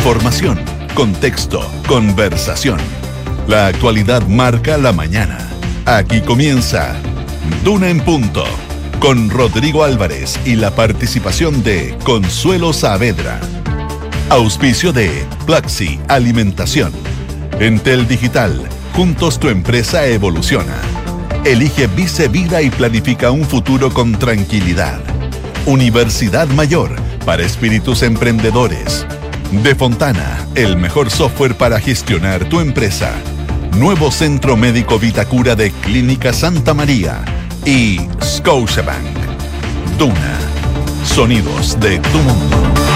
Información, contexto, conversación. La actualidad marca la mañana. Aquí comienza Duna en Punto, con Rodrigo Álvarez y la participación de Consuelo Saavedra. Auspicio de Plaxi Alimentación. Entel Digital, juntos tu empresa evoluciona. Elige Vice Vida y planifica un futuro con tranquilidad. Universidad Mayor, para espíritus emprendedores. De Fontana, el mejor software para gestionar tu empresa. Nuevo Centro Médico Vitacura de Clínica Santa María. Y Scotiabank. Duna. Sonidos de tu mundo.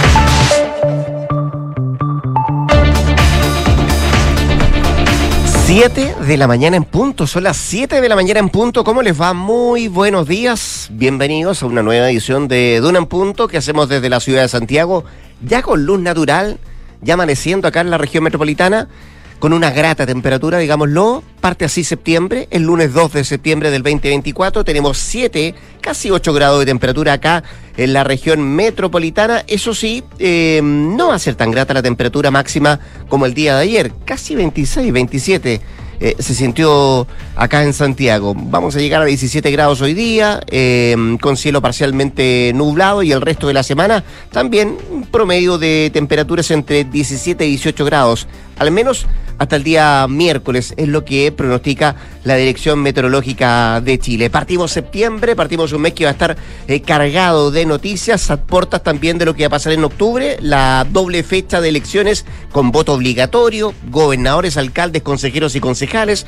Siete de la mañana en punto, son las 7 de la mañana en punto. ¿Cómo les va? Muy buenos días. Bienvenidos a una nueva edición de Duna en Punto que hacemos desde la ciudad de Santiago, ya con luz natural, ya amaneciendo acá en la región metropolitana, con una grata temperatura, digámoslo. Parte así septiembre, el lunes 2 de septiembre del 2024, tenemos 7, casi 8 grados de temperatura acá en la región metropolitana. Eso sí, no va a ser tan grata la temperatura máxima como el día de ayer, casi 26, 27. Se sintió acá en Santiago. Vamos a llegar a 17 grados hoy día, con cielo parcialmente nublado, y el resto de la semana también un promedio de temperaturas entre 17 y 18 grados, al menos hasta el día miércoles, es lo que pronostica la Dirección Meteorológica de Chile. Partimos septiembre, partimos un mes que va a estar cargado de noticias, a puertas también de lo que va a pasar en octubre, la doble fecha de elecciones con voto obligatorio, gobernadores, alcaldes, consejeros y concejales,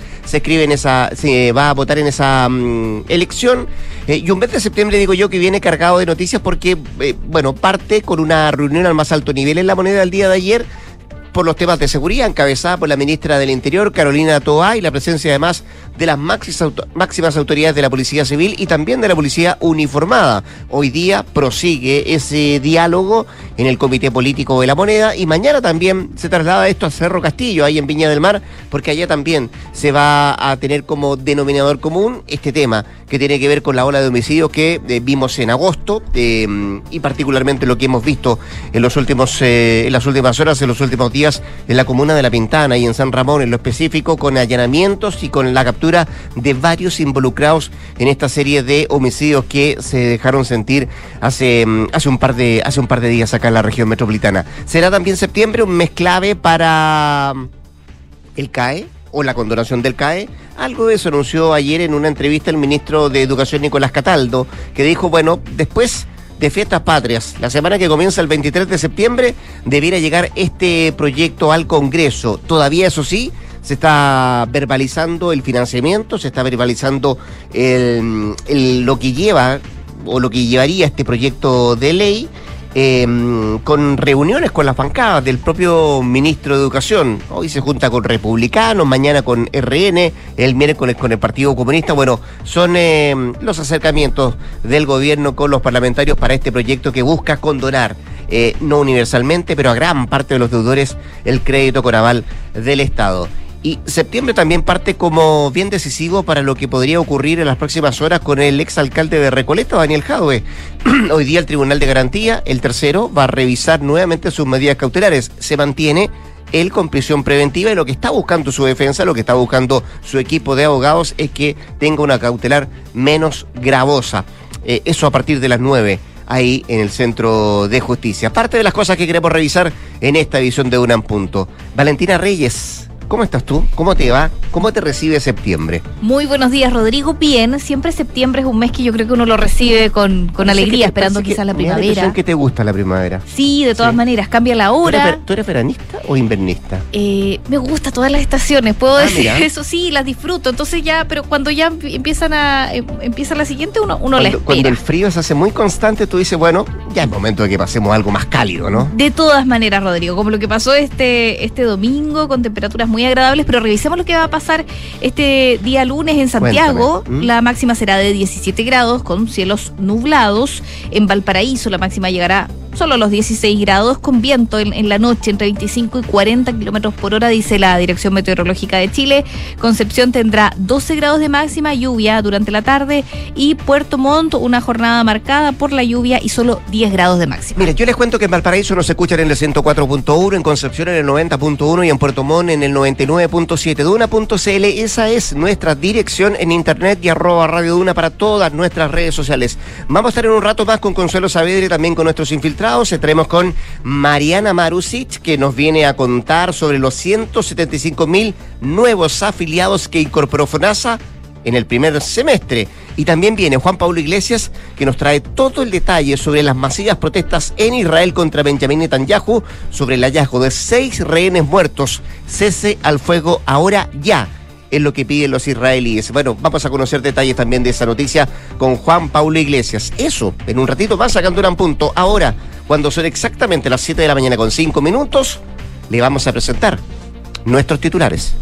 se va a votar en esa elección, y un mes de septiembre, digo yo, que viene cargado de noticias porque, parte con una reunión al más alto nivel en La Moneda el día de ayer, por los temas de seguridad, encabezada por la ministra del Interior, Carolina Toá, y la presencia además de las máximas autoridades de la Policía Civil y también de la Policía Uniformada. Hoy día prosigue ese diálogo en el Comité Político de La Moneda, y mañana también se traslada esto a Cerro Castillo, ahí en Viña del Mar, porque allá también se va a tener como denominador común este tema que tiene que ver con la ola de homicidios que vimos en agosto, y particularmente lo que hemos visto en las últimas horas, en los últimos días, en la comuna de La Pintana y en San Ramón en lo específico, con allanamientos y con la captura de varios involucrados en esta serie de homicidios que se dejaron sentir hace un par de días acá en la región metropolitana. Será también septiembre un mes clave para el CAE o la condonación del CAE. Algo de eso anunció ayer en una entrevista el ministro de Educación, Nicolás Cataldo, que dijo, después de Fiestas Patrias, la semana que comienza el 23 de septiembre, debiera llegar este proyecto al Congreso. Todavía, eso sí, se está verbalizando el financiamiento, se está verbalizando lo que lleva o lo que llevaría este proyecto de ley, con reuniones con las bancadas del propio ministro de Educación. Hoy se junta con republicanos, mañana con RN, el miércoles con el Partido Comunista. Son los acercamientos del gobierno con los parlamentarios para este proyecto que busca condonar, no universalmente, pero a gran parte de los deudores, el crédito con aval del Estado. Y septiembre también parte como bien decisivo para lo que podría ocurrir en las próximas horas con el exalcalde de Recoleta, Daniel Jadwe. Hoy día el Tribunal de Garantía, el tercero, va a revisar nuevamente sus medidas cautelares. Se mantiene él con prisión preventiva, y lo que está buscando su defensa, lo que está buscando su equipo de abogados, es que tenga una cautelar menos gravosa. Eso a partir de las 9. Ahí en el Centro de Justicia. Parte de las cosas que queremos revisar en esta edición de Duna en Punto. Valentina Reyes, ¿cómo estás tú? ¿Cómo te va? ¿Cómo te recibe septiembre? Muy buenos días, Rodrigo. Bien, siempre septiembre es un mes que yo creo que uno lo recibe con alegría, esperando quizás la primavera. Me da la impresión que te gusta la primavera. Sí, de todas maneras, cambia la hora. ¿Tú eres veranista o invernista? Me gusta todas las estaciones, puedo decir, mira. Eso sí, las disfruto. Entonces ya, pero cuando ya empieza la siguiente, uno la espera. Cuando el frío se hace muy constante, tú dices, ya es momento de que pasemos a algo más cálido, ¿no? De todas maneras, Rodrigo, como lo que pasó este domingo, con temperaturas muy agradables, pero revisemos lo que va a pasar este día lunes en Santiago. La máxima será de 17 grados con cielos nublados. En Valparaíso la máxima llegará solo los 16 grados, con viento en la noche entre 25 y 40 kilómetros por hora, dice la Dirección Meteorológica de Chile. Concepción tendrá 12 grados de máxima, lluvia durante la tarde, y Puerto Montt una jornada marcada por la lluvia y solo 10 grados de máxima. Mire, yo les cuento que en Valparaíso nos escuchan en el 104.1, en Concepción en el 90.1 y en Puerto Montt en el 99.7. Duna.cl, esa es nuestra dirección en internet, y @Radio Duna para todas nuestras redes sociales. Vamos a estar en un rato más con Consuelo Saavedra y también con nuestros infiltrados. Estaremos con Mariana Marusic, que nos viene a contar sobre los 175.000 nuevos afiliados que incorporó FONASA en el primer semestre. Y también viene Juan Pablo Iglesias, que nos trae todo el detalle sobre las masivas protestas en Israel contra Benjamín Netanyahu, sobre el hallazgo de 6 rehenes muertos. Cese al fuego ahora ya, es lo que piden los israelíes. Bueno, vamos a conocer detalles también de esa noticia con Juan Pablo Iglesias. Eso, en un ratito más, acá en Duna en Punto. Ahora, cuando son exactamente las 7 de la mañana con 5 minutos, le vamos a presentar nuestros titulares.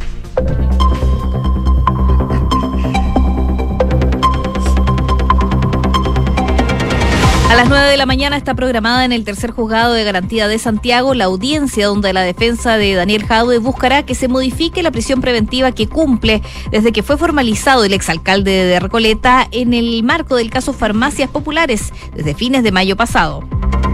A las 9 de la mañana está programada en el tercer juzgado de garantía de Santiago la audiencia donde la defensa de Daniel Jadue buscará que se modifique la prisión preventiva que cumple desde que fue formalizado el exalcalde de Recoleta en el marco del caso Farmacias Populares desde fines de mayo pasado.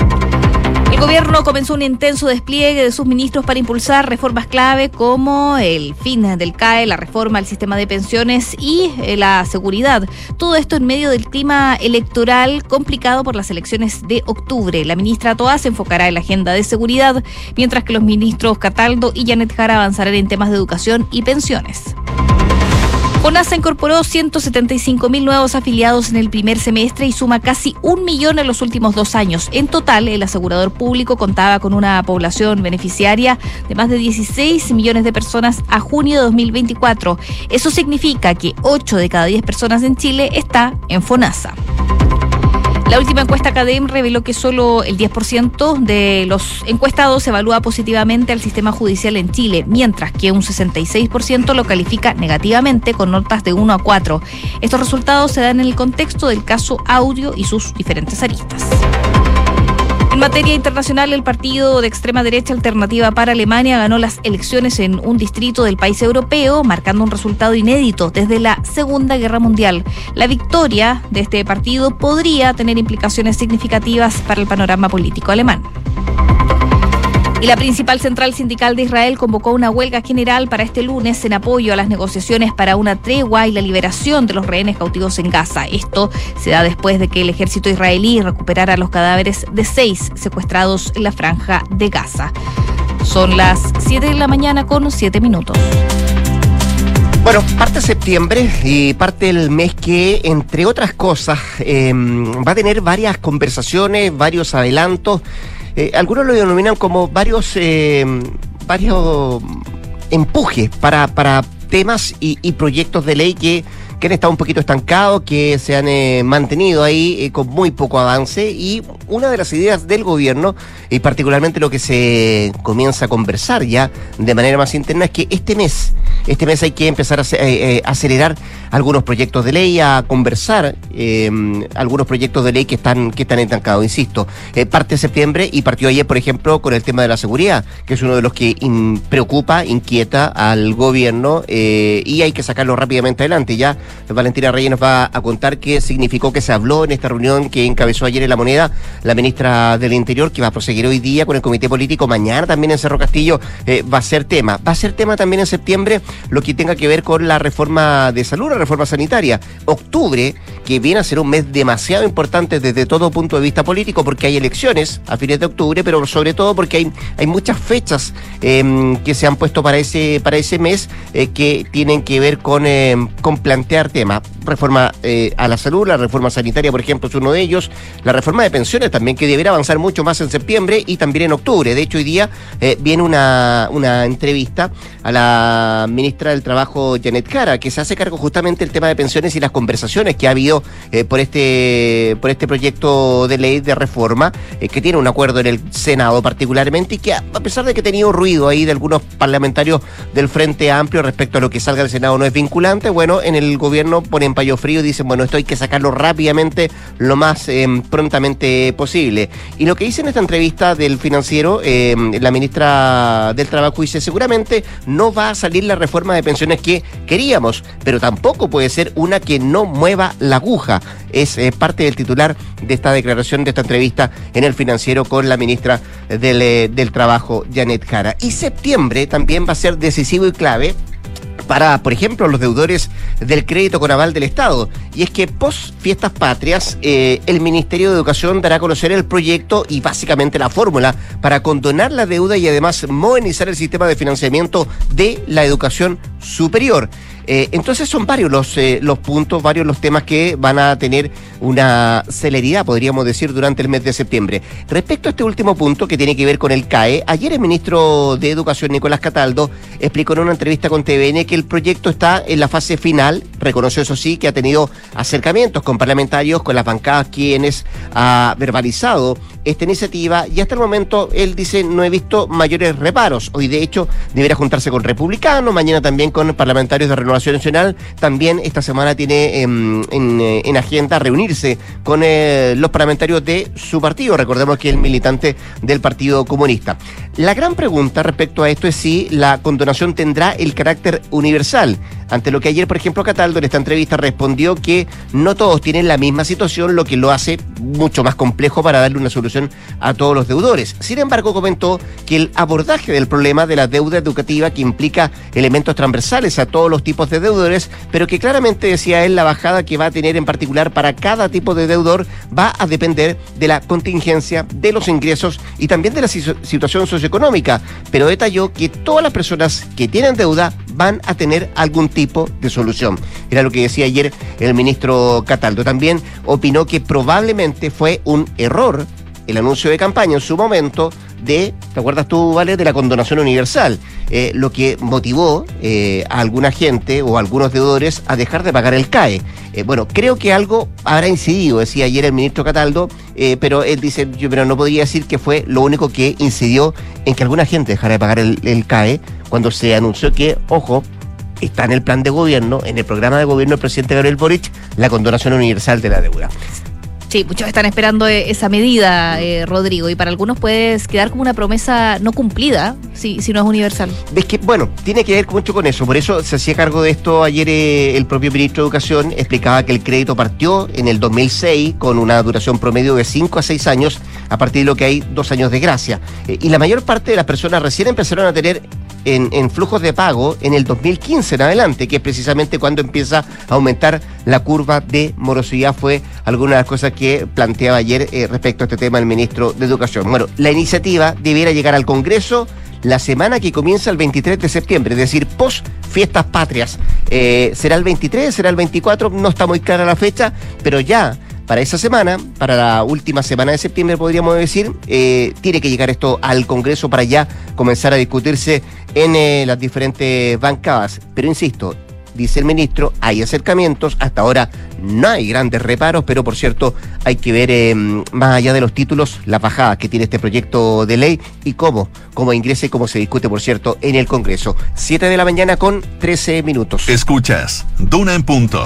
El gobierno comenzó un intenso despliegue de sus ministros para impulsar reformas clave como el fin del CAE, la reforma al sistema de pensiones y la seguridad. Todo esto en medio del clima electoral complicado por las elecciones de octubre. La ministra Toá se enfocará en la agenda de seguridad, mientras que los ministros Cataldo y Janet Jara avanzarán en temas de educación y pensiones. FONASA incorporó 175.000 nuevos afiliados en el primer semestre y suma casi 1 millón en los últimos 2 años. En total, el asegurador público contaba con una población beneficiaria de más de 16 millones de personas a junio de 2024. Eso significa que 8 de cada 10 personas en Chile está en FONASA. La última encuesta CADEM reveló que solo el 10% de los encuestados evalúa positivamente al sistema judicial en Chile, mientras que un 66% lo califica negativamente con notas de 1 a 4. Estos resultados se dan en el contexto del caso Audio y sus diferentes aristas. En materia internacional, el partido de extrema derecha Alternativa para Alemania ganó las elecciones en un distrito del país europeo, marcando un resultado inédito desde la Segunda Guerra Mundial. La victoria de este partido podría tener implicaciones significativas para el panorama político alemán. Y la principal central sindical de Israel convocó una huelga general para este lunes en apoyo a las negociaciones para una tregua y la liberación de los rehenes cautivos en Gaza. Esto se da después de que el ejército israelí recuperara los cadáveres de 6 secuestrados en la franja de Gaza. Son las 7 de la mañana con 7 minutos. Bueno, parte septiembre y parte el mes que, entre otras cosas, va a tener varias conversaciones, varios adelantos. Algunos lo denominan como varios empujes para temas y proyectos de ley que han estado un poquito estancados, que se han mantenido ahí con muy poco avance. Y una de las ideas del gobierno, y particularmente lo que se comienza a conversar ya de manera más interna, es que este mes hay que empezar a acelerar algunos proyectos de ley, a conversar algunos proyectos de ley que están estancados. Insisto, parte de septiembre y partió ayer, por ejemplo, con el tema de la seguridad, que es uno de los que preocupa, inquieta al gobierno, y hay que sacarlo rápidamente adelante. Ya Valentina Reyes nos va a contar qué significó que se habló en esta reunión que encabezó ayer en La Moneda la ministra del Interior, que va a proseguir hoy día con el comité político. Mañana también en Cerro Castillo va a ser tema también en septiembre lo que tenga que ver con la reforma de salud, la reforma sanitaria. Octubre, que viene a ser un mes demasiado importante desde todo punto de vista político, porque hay elecciones a fines de octubre, pero sobre todo porque hay muchas fechas que se han puesto para ese mes que tienen que ver con plantear temas. Reforma a la salud, la reforma sanitaria, por ejemplo, es uno de ellos. La reforma de pensiones también, que deberá avanzar mucho más en septiembre y también en octubre. De hecho, hoy día viene una entrevista a la ministra del Trabajo, Janet Jara, que se hace cargo justamente del tema de pensiones y las conversaciones que ha habido por este proyecto de ley de reforma, que tiene un acuerdo en el Senado particularmente, y que a pesar de que ha tenido ruido ahí de algunos parlamentarios del Frente Amplio respecto a lo que salga del Senado no es vinculante, bueno, en el gobierno gobierno ponen paño frío y dicen, bueno, esto hay que sacarlo rápidamente, lo más prontamente posible. Y lo que dice en esta entrevista del Financiero, la ministra del Trabajo dice, seguramente no va a salir la reforma de pensiones que queríamos, pero tampoco puede ser una que no mueva la aguja. Es parte del titular de esta declaración, de esta entrevista en el Financiero con la ministra del Trabajo, Janet Jara. Y septiembre también va a ser decisivo y clave para, por ejemplo, los deudores del crédito con aval del Estado. Y es que post fiestas patrias, el Ministerio de Educación dará a conocer el proyecto y básicamente la fórmula para condonar la deuda y además modernizar el sistema de financiamiento de la educación superior. Entonces son varios los puntos, varios los temas que van a tener una celeridad, podríamos decir, durante el mes de septiembre. Respecto a este último punto que tiene que ver con el CAE, ayer el ministro de Educación, Nicolás Cataldo, explicó en una entrevista con TVN que el proyecto está en la fase final. Reconoció, eso sí, que ha tenido acercamientos con parlamentarios, con las bancadas, quienes ha verbalizado esta iniciativa, y hasta el momento él dice, no he visto mayores reparos. Hoy de hecho deberá juntarse con republicanos, mañana también con parlamentarios de Renovación Nacional. También esta semana tiene en agenda reunirse con los parlamentarios de su partido. Recordemos que es el militante del Partido Comunista. La gran pregunta respecto a esto es si la condonación tendrá el carácter universal. Ante lo que ayer, por ejemplo, Cataldo en esta entrevista respondió que no todos tienen la misma situación, lo que lo hace mucho más complejo para darle una solución a todos los deudores. Sin embargo, comentó que el abordaje del problema de la deuda educativa, que implica elementos transversales a todos los tipos de deudores, pero que claramente, decía él, la bajada que va a tener en particular para cada tipo de deudor va a depender de la contingencia, de los ingresos y también de la situación socioeconómica. Pero detalló que todas las personas que tienen deuda van a tener algún tipo de solución. Era lo que decía ayer el ministro Cataldo. También opinó que probablemente fue un error el anuncio de campaña en su momento ¿te acuerdas tú, Vale?, de la condonación universal, lo que motivó a alguna gente o a algunos deudores a dejar de pagar el CAE. Bueno, creo que algo habrá incidido, decía ayer el ministro Cataldo, pero él dice, pero no podría decir que fue lo único que incidió en que alguna gente dejara de pagar el CAE cuando se anunció que, ojo, está en el plan de gobierno, en el programa de gobierno del presidente Gabriel Boric, la condonación universal de la deuda. Sí, muchos están esperando esa medida, Rodrigo, y para algunos puede quedar como una promesa no cumplida si no es universal. Es que, bueno, tiene que ver mucho con eso, por eso se hacía cargo de esto ayer el propio ministro de Educación, explicaba que el crédito partió en el 2006 con una duración promedio de 5 a 6 años, a partir de lo que hay 2 años de gracia. Y la mayor parte de las personas recién empezaron a tener en flujos de pago en el 2015 en adelante, que es precisamente cuando empieza a aumentar la curva de morosidad. Fue alguna de las cosas que planteaba ayer respecto a este tema el ministro de Educación. Bueno, la iniciativa debiera llegar al Congreso la semana que comienza el 23 de septiembre, es decir, post fiestas patrias. ¿Será el 23? ¿Será el 24? No está muy clara la fecha, pero ya para esa semana, para la última semana de septiembre, podríamos decir, tiene que llegar esto al Congreso para ya comenzar a discutirse en las diferentes bancadas. Pero insisto, dice el ministro, hay acercamientos, hasta ahora no hay grandes reparos, pero por cierto hay que ver más allá de los títulos, las bajadas que tiene este proyecto de ley y cómo ingresa y cómo se discute, por cierto, en el Congreso. 7 de la mañana con 13 minutos. Escuchas Duna en Punto.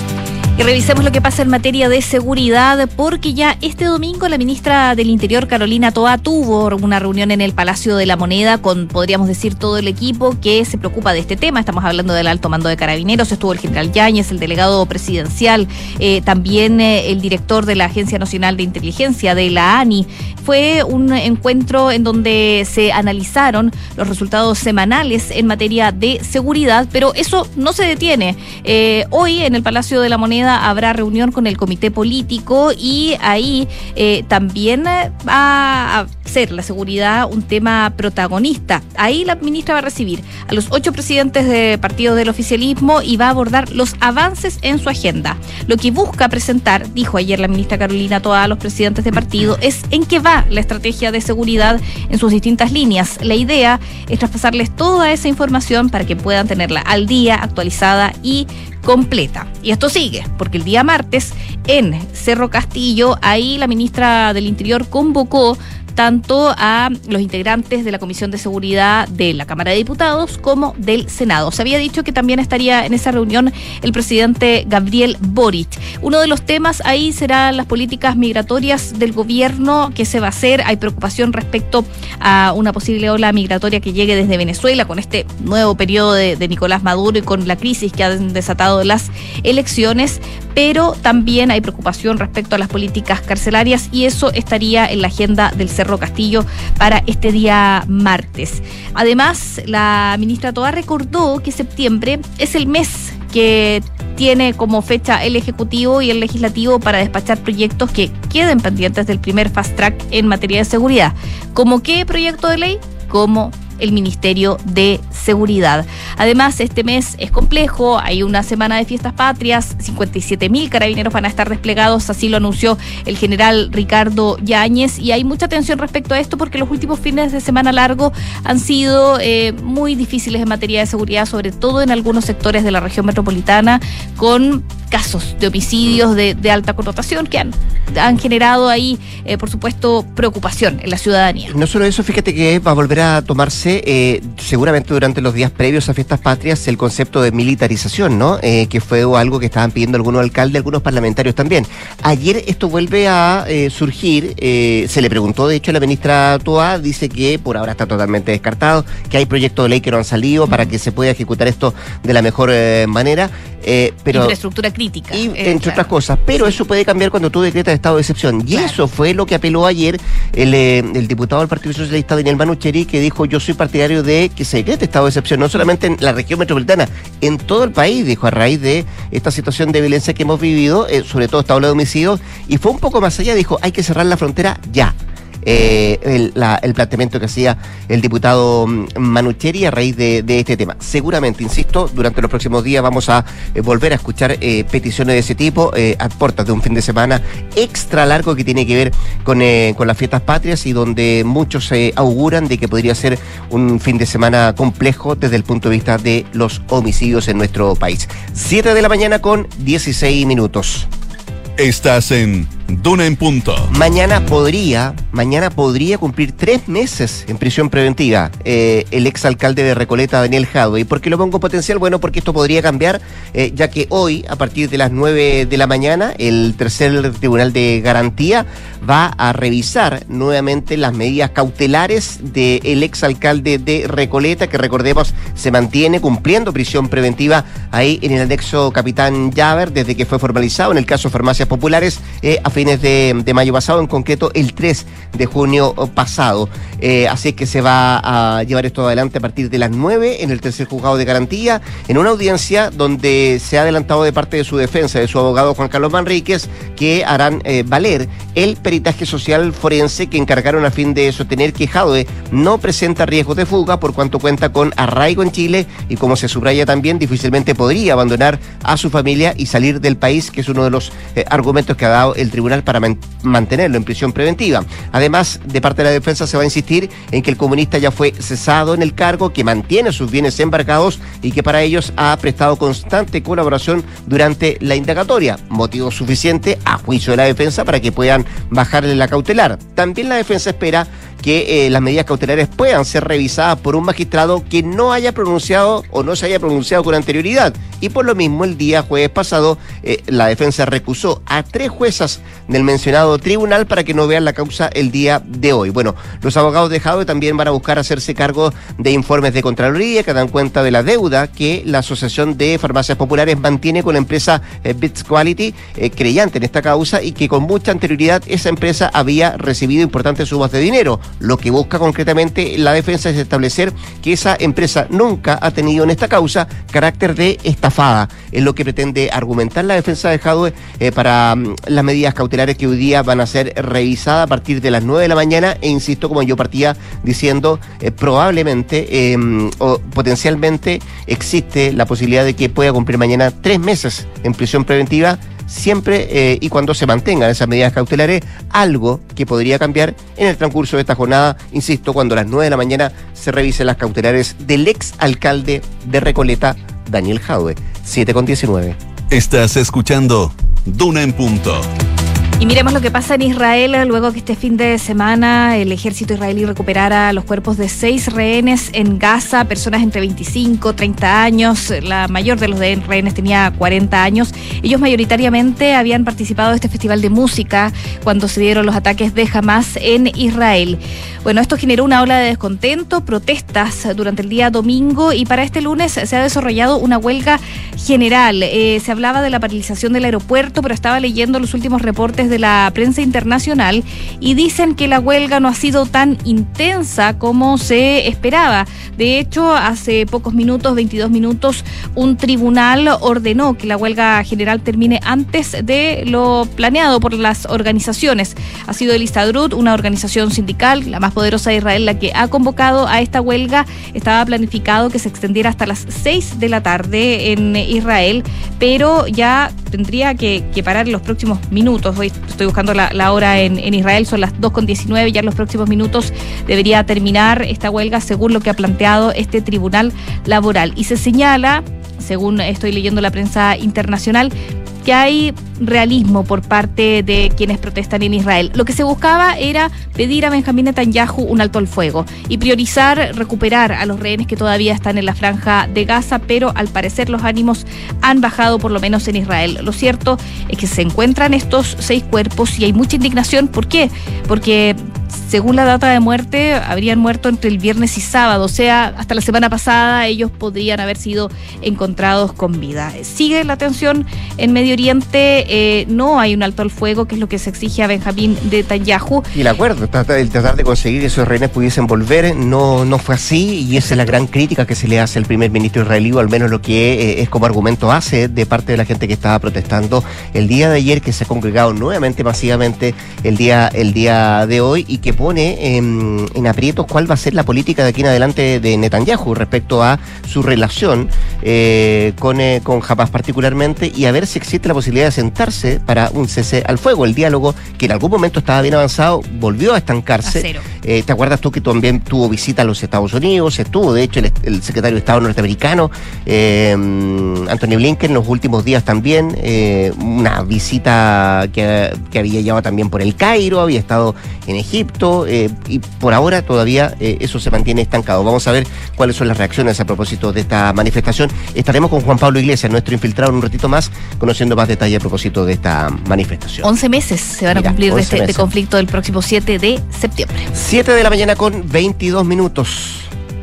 Y revisemos lo que pasa en materia de seguridad, porque ya este domingo la ministra del Interior, Carolina Toá, tuvo una reunión en el Palacio de la Moneda con, podríamos decir, todo el equipo que se preocupa de este tema. Estamos hablando del alto mando de Carabineros, estuvo el general Yáñez, el delegado presidencial, también el director de la Agencia Nacional de Inteligencia, de la ANI. Fue un encuentro en donde se analizaron los resultados semanales en materia de seguridad, pero eso no se detiene. Hoy en el Palacio de la Moneda habrá reunión con el comité político y ahí también va a ser la seguridad un tema protagonista. Ahí la ministra va a recibir a los 8 presidentes de partidos del oficialismo y va a abordar los avances en su agenda. Lo que busca presentar, dijo ayer la ministra Carolina Toá, a los presidentes de partido, es en qué va la estrategia de seguridad en sus distintas líneas. La idea es traspasarles toda esa información para que puedan tenerla al día, actualizada y completa. Y esto sigue, porque el día martes en Cerro Castillo, ahí la ministra del Interior convocó tanto a los integrantes de la Comisión de Seguridad de la Cámara de Diputados como del Senado. Se había dicho que también estaría en esa reunión el presidente Gabriel Boric. Uno de los temas ahí serán las políticas migratorias del gobierno, qué se va a hacer. Hay preocupación respecto a una posible ola migratoria que llegue desde Venezuela con este nuevo periodo de Nicolás Maduro y con la crisis que han desatado las elecciones, pero también hay preocupación respecto a las políticas carcelarias y eso estaría en la agenda del Cerro Castillo para este día martes. Además, la ministra Toá recordó que septiembre es el mes que tiene como fecha el Ejecutivo y el Legislativo para despachar proyectos que queden pendientes del primer fast track en materia de seguridad. ¿Cómo qué proyecto de ley? Como el Ministerio de Seguridad. Además, este mes es complejo, hay una semana de fiestas patrias, 57.000 carabineros van a estar desplegados, así lo anunció el general Ricardo Yáñez, y hay mucha tensión respecto a esto porque los últimos fines de semana largo han sido muy difíciles en materia de seguridad, sobre todo en algunos sectores de la región metropolitana, con casos de homicidios de alta connotación que han generado ahí, por supuesto, preocupación en la ciudadanía. No solo eso, fíjate que va a volver a tomarse seguramente durante los días previos a Fiestas Patrias el concepto de militarización, ¿no? Que fue algo que estaban pidiendo algunos alcaldes, algunos parlamentarios también. Ayer esto vuelve a surgir, se le preguntó de hecho a la ministra Toá, dice que por ahora está totalmente descartado, que hay proyectos de ley que no han salido para que se pueda ejecutar esto de la mejor manera. Pero infraestructura crítica. Y entre otras cosas, pero eso puede cambiar cuando tú decretas estado de excepción. Y eso fue lo que apeló ayer el diputado del Partido Socialista, Daniel Manucheri, que dijo: yo soy partidario de que se decrete estado de excepción, no solamente en la región metropolitana, en todo el país, dijo, a raíz de esta situación de violencia que hemos vivido, sobre todo esta ola de homicidios, y fue un poco más allá, dijo, hay que cerrar la frontera ya. El planteamiento que hacía el diputado Manucheri a raíz de este tema. Seguramente, insisto, durante los próximos días vamos a volver a escuchar peticiones de ese tipo a puertas de un fin de semana extra largo que tiene que ver con las fiestas patrias y donde muchos auguran de que podría ser un fin de semana complejo desde el punto de vista de los homicidios en nuestro país. 7 de la mañana con 16 minutos. Estás en Duna en Punto. Mañana podría cumplir 3 meses en prisión preventiva el exalcalde de Recoleta, Daniel Jadwe. ¿Y por qué lo pongo potencial? Bueno, porque esto podría cambiar, ya que hoy, a partir de las 9 de la mañana, el tercer tribunal de garantía va a revisar nuevamente las medidas cautelares del exalcalde de Recoleta, que recordemos se mantiene cumpliendo prisión preventiva ahí en el anexo Capitán Llaver desde que fue formalizado en el caso Farmacias Populares a fines de mayo pasado, en concreto el 3 de junio pasado. Así que se va a llevar esto adelante a partir de las 9 en el tercer juzgado de garantía, en una audiencia donde se ha adelantado de parte de su defensa, de su abogado Juan Carlos Manríquez, que harán valer el peritaje social forense que encargaron a fin de sostener que Jadwe no presenta riesgos de fuga por cuanto cuenta con arraigo en Chile y, como se subraya también, difícilmente podría abandonar a su familia y salir del país, que es uno de los argumentos que ha dado el tribunal para mantenerlo en prisión preventiva. Además, de parte de la defensa se va a insistir en que el comunista ya fue cesado en el cargo, que mantiene sus bienes embargados y que para ellos ha prestado constante colaboración durante la indagatoria, motivo suficiente a juicio de la defensa para que puedan bajarle la cautelar. También la defensa espera que las medidas cautelares puedan ser revisadas por un magistrado que no haya pronunciado o no se haya pronunciado con anterioridad. Y por lo mismo, el día jueves pasado, la defensa recusó a 3 juezas del mencionado tribunal para que no vean la causa el día de hoy. Bueno, los abogados de Jadwe también van a buscar hacerse cargo de informes de Contraloría que dan cuenta de la deuda que la Asociación de Farmacias Populares mantiene con la empresa Bits Quality, creyente en esta causa, y que con mucha anterioridad esa empresa había recibido importantes sumas de dinero. Lo que busca concretamente la defensa es establecer que esa empresa nunca ha tenido en esta causa carácter de estafada. Es lo que pretende argumentar la defensa de Jadwe para las medidas cautelares que hoy día van a ser revisadas a partir de las 9 de la mañana. E insisto, como yo partía diciendo, probablemente o potencialmente existe la posibilidad de que pueda cumplir mañana 3 meses en prisión preventiva, siempre y cuando se mantengan esas medidas cautelares, algo que podría cambiar en el transcurso de esta jornada, insisto, cuando a las 9 de la mañana se revisen las cautelares del ex alcalde de Recoleta, Daniel Jadwe. 7:19. Estás escuchando Duna en Punto. Y miremos lo que pasa en Israel luego que este fin de semana el ejército israelí recuperara los cuerpos de 6 rehenes en Gaza, personas entre 25, 30 años, la mayor de los rehenes tenía 40 años. Ellos mayoritariamente habían participado de este festival de música cuando se dieron los ataques de Hamas en Israel. Bueno, esto generó una ola de descontento, protestas durante el día domingo y para este lunes se ha desarrollado una huelga general. Se hablaba de la paralización del aeropuerto, pero estaba leyendo los últimos reportes de la prensa internacional y dicen que la huelga no ha sido tan intensa como se esperaba. De hecho, hace pocos minutos, 22 minutos, un tribunal ordenó que la huelga general termine antes de lo planeado por las organizaciones. Ha sido el Histadrut, una organización sindical, la más poderosa de Israel, la que ha convocado a esta huelga. Estaba planificado que se extendiera hasta las 6 de la tarde en Israel, pero ya tendría que parar en los próximos minutos. Hoy estoy buscando la hora en Israel, son las 2:19, ya en los próximos minutos debería terminar esta huelga según lo que ha planteado este tribunal laboral. Y se señala, según estoy leyendo la prensa internacional, que hay realismo por parte de quienes protestan en Israel. Lo que se buscaba era pedir a Benjamín Netanyahu un alto al fuego y priorizar recuperar a los rehenes que todavía están en la franja de Gaza, pero al parecer los ánimos han bajado por lo menos en Israel. Lo cierto es que se encuentran estos 6 cuerpos y hay mucha indignación. ¿Por qué? Porque según la data de muerte, habrían muerto entre el viernes y sábado, o sea, hasta la semana pasada ellos podrían haber sido encontrados con vida. Sigue la tensión en Medio Oriente, no hay un alto al fuego, que es lo que se exige a Benjamín Netanyahu. Y el acuerdo, el tratar de conseguir que esos rehenes pudiesen volver, no fue así, y esa es la gran crítica que se le hace al primer ministro israelí, o al menos lo que es como argumento hace de parte de la gente que estaba protestando el día de ayer, que se ha congregado nuevamente masivamente el día de hoy, y que pone en aprietos cuál va a ser la política de aquí en adelante de Netanyahu respecto a su relación con Hamas particularmente, y a ver si existe la posibilidad de sentarse para un cese al fuego. El diálogo, que en algún momento estaba bien avanzado, volvió a estancarse. A cero. ¿Te acuerdas tú que también tuvo visita a los Estados Unidos? Estuvo, de hecho, el secretario de Estado norteamericano, Anthony Blinken, en los últimos días también, una visita que había llevado también por el Cairo, había estado en Egipto, y por ahora todavía eso se mantiene estancado. Vamos a ver cuáles son las reacciones a propósito de esta manifestación. Estaremos con Juan Pablo Iglesias, nuestro infiltrado, en un ratito más, conociendo más detalle a propósito de esta manifestación. 11 meses se van a cumplir de este conflicto del próximo 7 de septiembre. 7 de la mañana con 22 minutos.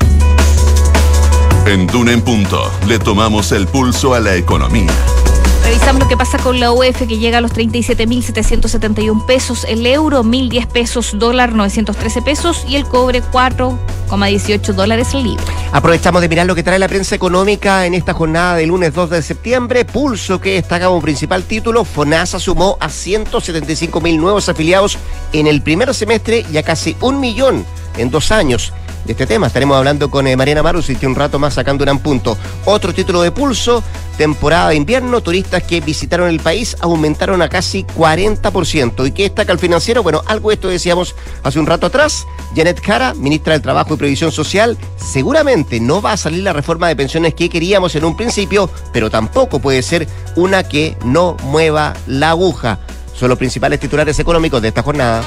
En Duna en Punto le tomamos el pulso a la economía. Revisamos lo que pasa con la UF, que llega a los 37.771 pesos, el euro 1.010 pesos, dólar 913 pesos y el cobre 4,18 dólares el libra. Aprovechamos de mirar lo que trae la prensa económica en esta jornada del lunes 2 de septiembre. Pulso, que destaca como principal título: FONASA sumó a 175.000 nuevos afiliados en el primer semestre y a casi 1 millón en 2 años. De este tema estaremos hablando con Mariana Marusic un rato más sacando un punto. Otro título de Pulso: temporada de invierno, turistas que visitaron el país aumentaron a casi 40%. ¿Y qué destaca el Financiero? Bueno, algo de esto decíamos hace un rato atrás. Janet Jara, ministra del Trabajo y Previsión Social: seguramente no va a salir la reforma de pensiones que queríamos en un principio, pero tampoco puede ser una que no mueva la aguja. Son los principales titulares económicos de esta jornada.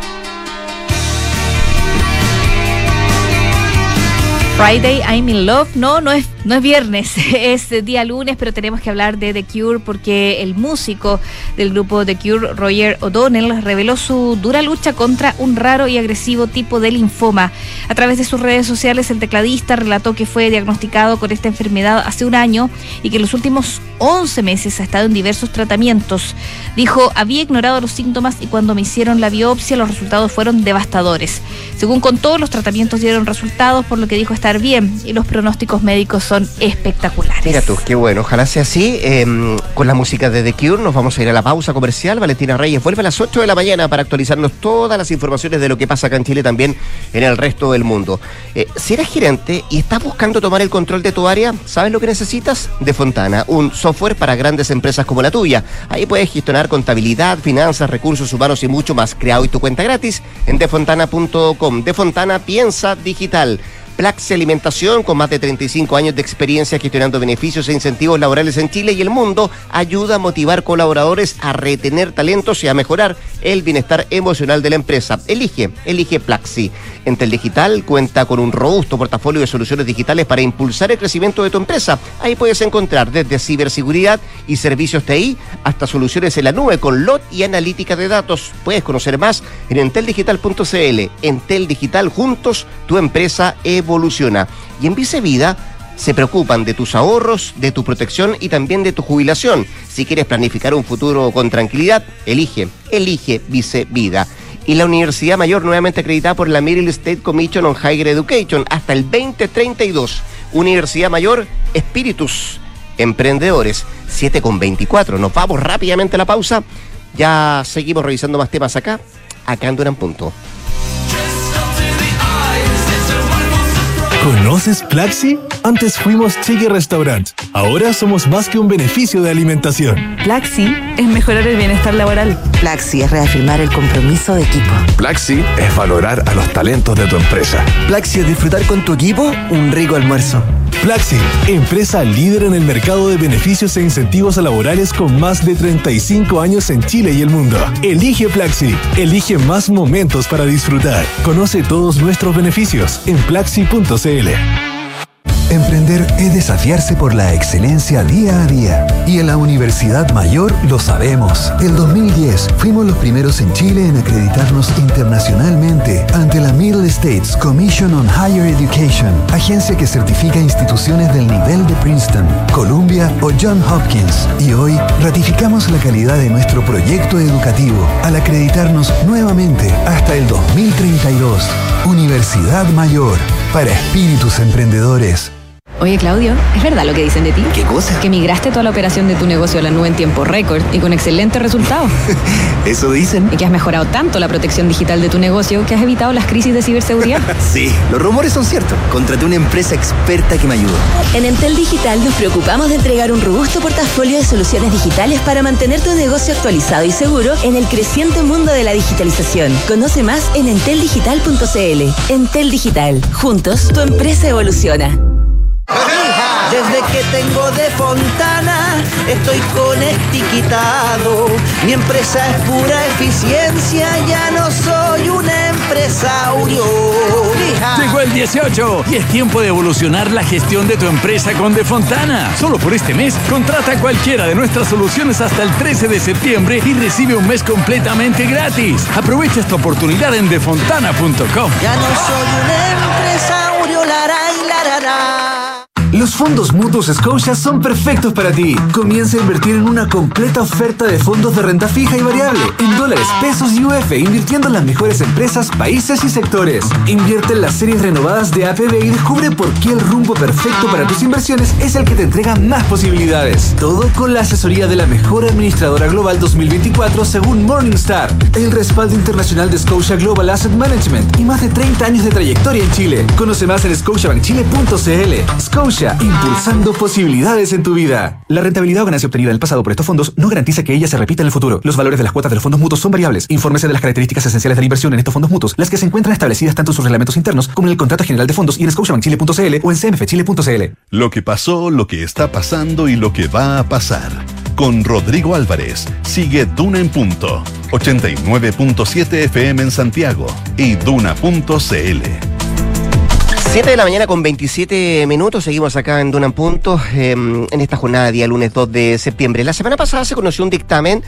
Friday, I'm in love. No es viernes, es día lunes, pero tenemos que hablar de The Cure porque el músico del grupo The Cure, Roger O'Donnell, reveló su dura lucha contra un raro y agresivo tipo de linfoma. A través de sus redes sociales, el tecladista relató que fue diagnosticado con esta enfermedad hace 1 año y que en los últimos 11 meses ha estado en diversos tratamientos. Dijo: había ignorado los síntomas y cuando me hicieron la biopsia los resultados fueron devastadores. Según contó, los tratamientos dieron resultados, por lo que dijo estar bien, y los pronósticos médicos son espectaculares. Mira tú, qué bueno, ojalá sea así. Con la música de The Cure nos vamos a ir a la pausa comercial. Valentina Reyes vuelve a las 8 de la mañana para actualizarnos todas las informaciones de lo que pasa acá en Chile, también en el resto del mundo. Si eres gerente y estás buscando tomar el control de tu área, ¿sabes lo que necesitas? Defontana, un software para grandes empresas como la tuya. Ahí puedes gestionar contabilidad, finanzas, recursos humanos y mucho más. Crea hoy tu cuenta gratis en defontana.com. Defontana piensa digital. Plaxi Alimentación, con más de 35 años de experiencia gestionando beneficios e incentivos laborales en Chile y el mundo, ayuda a motivar colaboradores a retener talentos y a mejorar el bienestar emocional de la empresa. Elige Plaxi. Entel Digital cuenta con un robusto portafolio de soluciones digitales para impulsar el crecimiento de tu empresa. Ahí puedes encontrar desde ciberseguridad y servicios TI hasta soluciones en la nube con LOT y analítica de datos. Puedes conocer más en enteldigital.cl. Entel Digital, juntos tu empresa evoluciona. Y en Vicevida se preocupan de tus ahorros, de tu protección y también de tu jubilación. Si quieres planificar un futuro con tranquilidad, elige Vicevida. Y la Universidad Mayor, nuevamente acreditada por la Middle State Commission on Higher Education hasta el 2032. Universidad Mayor, espíritus emprendedores. 7:24. Nos vamos rápidamente a la pausa. Ya seguimos revisando más temas acá en Duna en Punto. ¿Conoces Plaxi? Antes fuimos Cheque Restaurant. Ahora somos más que un beneficio de alimentación. Plaxi es mejorar el bienestar laboral. Plaxi es reafirmar el compromiso de equipo. Plaxi es valorar a los talentos de tu empresa. Plaxi es disfrutar con tu equipo un rico almuerzo. Plaxi, empresa líder en el mercado de beneficios e incentivos laborales con más de 35 años en Chile y el mundo. Elige Plaxi. Elige más momentos para disfrutar. Conoce todos nuestros beneficios en plaxi.cl. Emprender es desafiarse por la excelencia día a día. Y en la Universidad Mayor lo sabemos. El 2010 fuimos los primeros en Chile en acreditarnos internacionalmente ante la Middle States Commission on Higher Education, agencia que certifica instituciones del nivel de Princeton, Columbia o Johns Hopkins. Y hoy ratificamos la calidad de nuestro proyecto educativo al acreditarnos nuevamente hasta el 2032. Universidad Mayor, para espíritus emprendedores. Oye, Claudio, ¿es verdad lo que dicen de ti? ¿Qué cosa? Que migraste toda la operación de tu negocio a la nube en tiempo récord y con excelentes resultados. Eso dicen. Y que has mejorado tanto la protección digital de tu negocio que has evitado las crisis de ciberseguridad. Sí, los rumores son ciertos. Contraté una empresa experta que me ayudó. En Entel Digital nos preocupamos de entregar un robusto portafolio de soluciones digitales para mantener tu negocio actualizado y seguro en el creciente mundo de la digitalización. Conoce más en enteldigital.cl. Entel Digital. Juntos, tu empresa evoluciona. Desde que tengo de Fontana estoy conectiquitado. Mi empresa es pura eficiencia, ya no soy un empresario. Llegó el 18 y es tiempo de evolucionar la gestión de tu empresa con De Fontana. Solo por este mes, contrata cualquiera de nuestras soluciones hasta el 13 de septiembre y recibe un mes completamente gratis. Aprovecha esta oportunidad en defontana.com. Ya no soy un empresario, lará. Los fondos mutuos Scotia son perfectos para ti. Comienza a invertir en una completa oferta de fondos de renta fija y variable, en dólares, pesos y UF, invirtiendo en las mejores empresas, países y sectores. Invierte en las series renovadas de APB y descubre por qué el rumbo perfecto para tus inversiones es el que te entrega más posibilidades. Todo con la asesoría de la mejor administradora global 2024 según Morningstar. El respaldo internacional de Scotia Global Asset Management y más de 30 años de trayectoria en Chile. Conoce más en scotiabankchile.cl. Scotia, impulsando posibilidades en tu vida. La rentabilidad o ganancia obtenida en el pasado por estos fondos no garantiza que ella se repita en el futuro. Los valores de las cuotas de los fondos mutuos son variables. Infórmese de las características esenciales de la inversión en estos fondos mutuos, las que se encuentran establecidas tanto en sus reglamentos internos como en el contrato general de fondos y en scotiabankchile.cl o en cmfchile.cl. Lo que pasó, lo que está pasando y lo que va a pasar. Con Rodrigo Álvarez. Sigue Duna en Punto. 89.7 FM en Santiago y Duna.cl. 7 de la mañana con 27 minutos, seguimos acá en Duna en Punto, en esta jornada de día lunes 2 de septiembre. La semana pasada se conoció un dictamen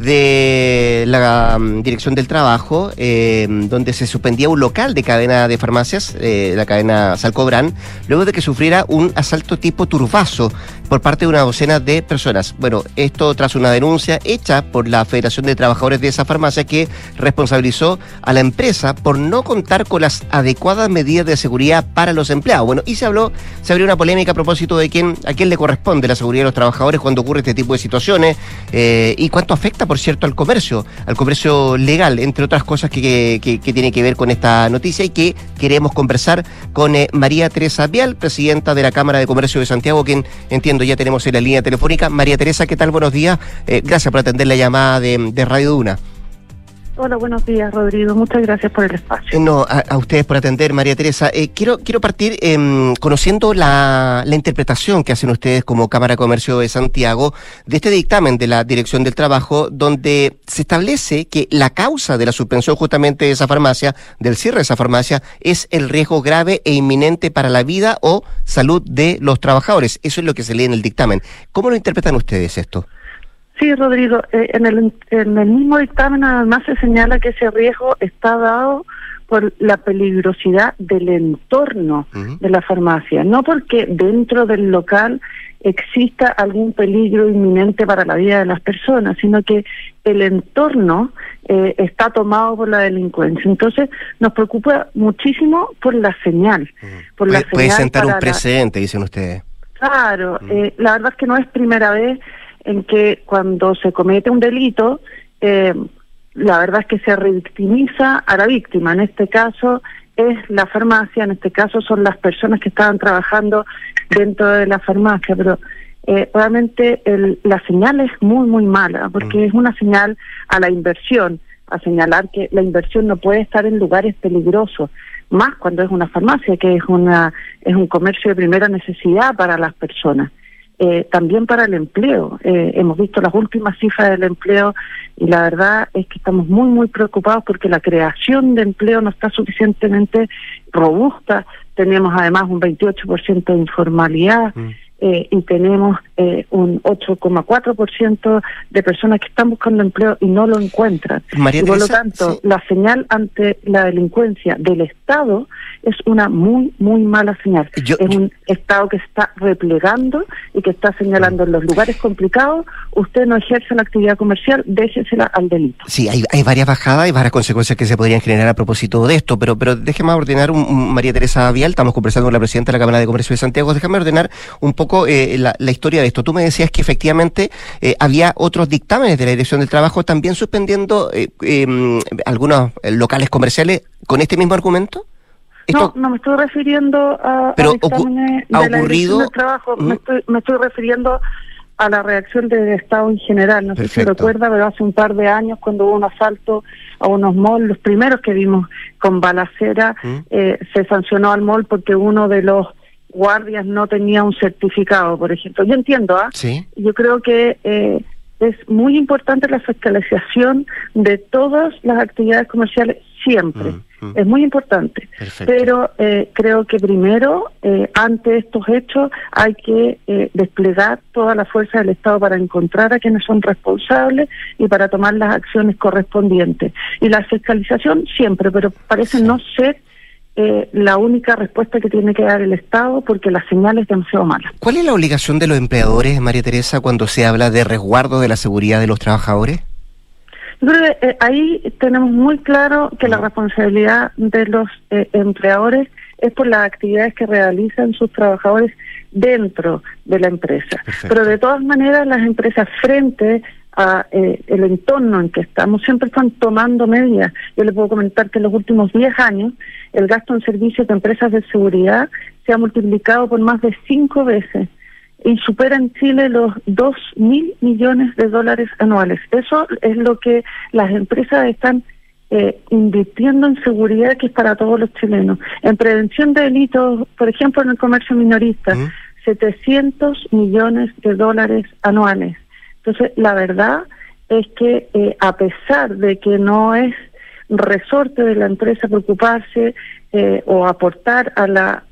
de la Dirección del Trabajo, donde se suspendía un local de cadena de farmacias, la cadena Salcobran, luego de que sufriera un asalto tipo turbazo por parte de una docena de personas. Bueno, esto tras una denuncia hecha por la Federación de Trabajadores de esa farmacia, que responsabilizó a la empresa por no contar con las adecuadas medidas de seguridad para los empleados. Bueno, y se abrió una polémica a propósito de a quién le corresponde la seguridad de los trabajadores cuando ocurre este tipo de situaciones, y cuánto afecta, por cierto, al comercio legal, entre otras cosas que tiene que ver con esta noticia, y que queremos conversar con María Teresa Vial, presidenta de la Cámara de Comercio de Santiago, quien entiendo ya tenemos en la línea telefónica. María Teresa, ¿qué tal? Buenos días. Gracias por atender la llamada de Radio Duna. Hola, buenos días, Rodrigo. Muchas gracias por el espacio. No, a ustedes por atender, María Teresa. Quiero partir conociendo la interpretación que hacen ustedes como Cámara de Comercio de Santiago de este dictamen de la Dirección del Trabajo, donde se establece que la causa de la suspensión justamente de esa farmacia, del cierre de esa farmacia, es el riesgo grave e inminente para la vida o salud de los trabajadores. Eso es lo que se lee en el dictamen. ¿Cómo lo interpretan ustedes esto? Sí, Rodrigo, en el mismo dictamen además se señala que ese riesgo está dado por la peligrosidad del entorno de la farmacia, no porque dentro del local exista algún peligro inminente para la vida de las personas, sino que el entorno está tomado por la delincuencia. Entonces nos preocupa muchísimo por la señal. Puede sentar un precedente, dicen ustedes. Claro, la verdad es que no es primera vez en que cuando se comete un delito, la verdad es que se revictimiza a la víctima. En este caso es la farmacia, en este caso son las personas que estaban trabajando dentro de la farmacia, pero realmente la señal es muy, muy mala, porque es una señal a la inversión, a señalar que la inversión no puede estar en lugares peligrosos, más cuando es una farmacia, que es un comercio de primera necesidad para las personas. También para el empleo. Hemos visto las últimas cifras del empleo y la verdad es que estamos muy, muy preocupados porque la creación de empleo no está suficientemente robusta. Tenemos además un 28% de informalidad y tenemos un 8,4% de personas que están buscando empleo y no lo encuentran. María y por Teresa, lo tanto, sí, la señal ante la delincuencia del Estado es una muy, muy mala señal. Es un Estado que se está replegando y que está señalando en los lugares complicados, usted no ejerce la actividad comercial, déjesela al delito. Sí, hay varias bajadas y varias consecuencias que se podrían generar a propósito de esto, pero déjeme ordenar, María Teresa Vial, estamos conversando con la presidenta de la Cámara de Comercio de Santiago, déjame ordenar un poco la historia de esto. Tú me decías que efectivamente había otros dictámenes de la Dirección del Trabajo también suspendiendo algunos locales comerciales con este mismo argumento. No me estoy refiriendo a dictámenes de la Dirección del Trabajo, me estoy refiriendo a la reacción del Estado en general. No sé si recuerda, pero hace un par de años cuando hubo un asalto a unos malls, los primeros que vimos con balacera, se sancionó al mall porque uno de los guardias no tenía un certificado, por ejemplo. Yo entiendo, Sí. Yo creo que es muy importante la fiscalización de todas las actividades comerciales siempre. Es muy importante. Perfecto. Pero creo que primero, ante estos hechos, hay que desplegar toda la fuerza del Estado para encontrar a quienes son responsables y para tomar las acciones correspondientes. Y la fiscalización siempre, pero parece no ser la única respuesta que tiene que dar el Estado porque la señal es demasiado mala. ¿Cuál es la obligación de los empleadores, María Teresa, cuando se habla de resguardo de la seguridad de los trabajadores? Yo creo que ahí tenemos muy claro que la responsabilidad de los empleadores es por las actividades que realizan sus trabajadores dentro de la empresa. Perfecto. Pero de todas maneras las empresas frente a el entorno en que estamos siempre están tomando medidas. Yo le puedo comentar que en los últimos 10 años el gasto en servicios de empresas de seguridad se ha multiplicado por más de 5 veces y supera en Chile los 2.000 millones de dólares anuales. Eso es lo que las empresas están invirtiendo en seguridad, que es para todos los chilenos. En prevención de delitos, por ejemplo, en el comercio minorista, 700 millones de dólares anuales. Entonces, la verdad es que a pesar de que no es resorte de la empresa preocuparse o aportar a la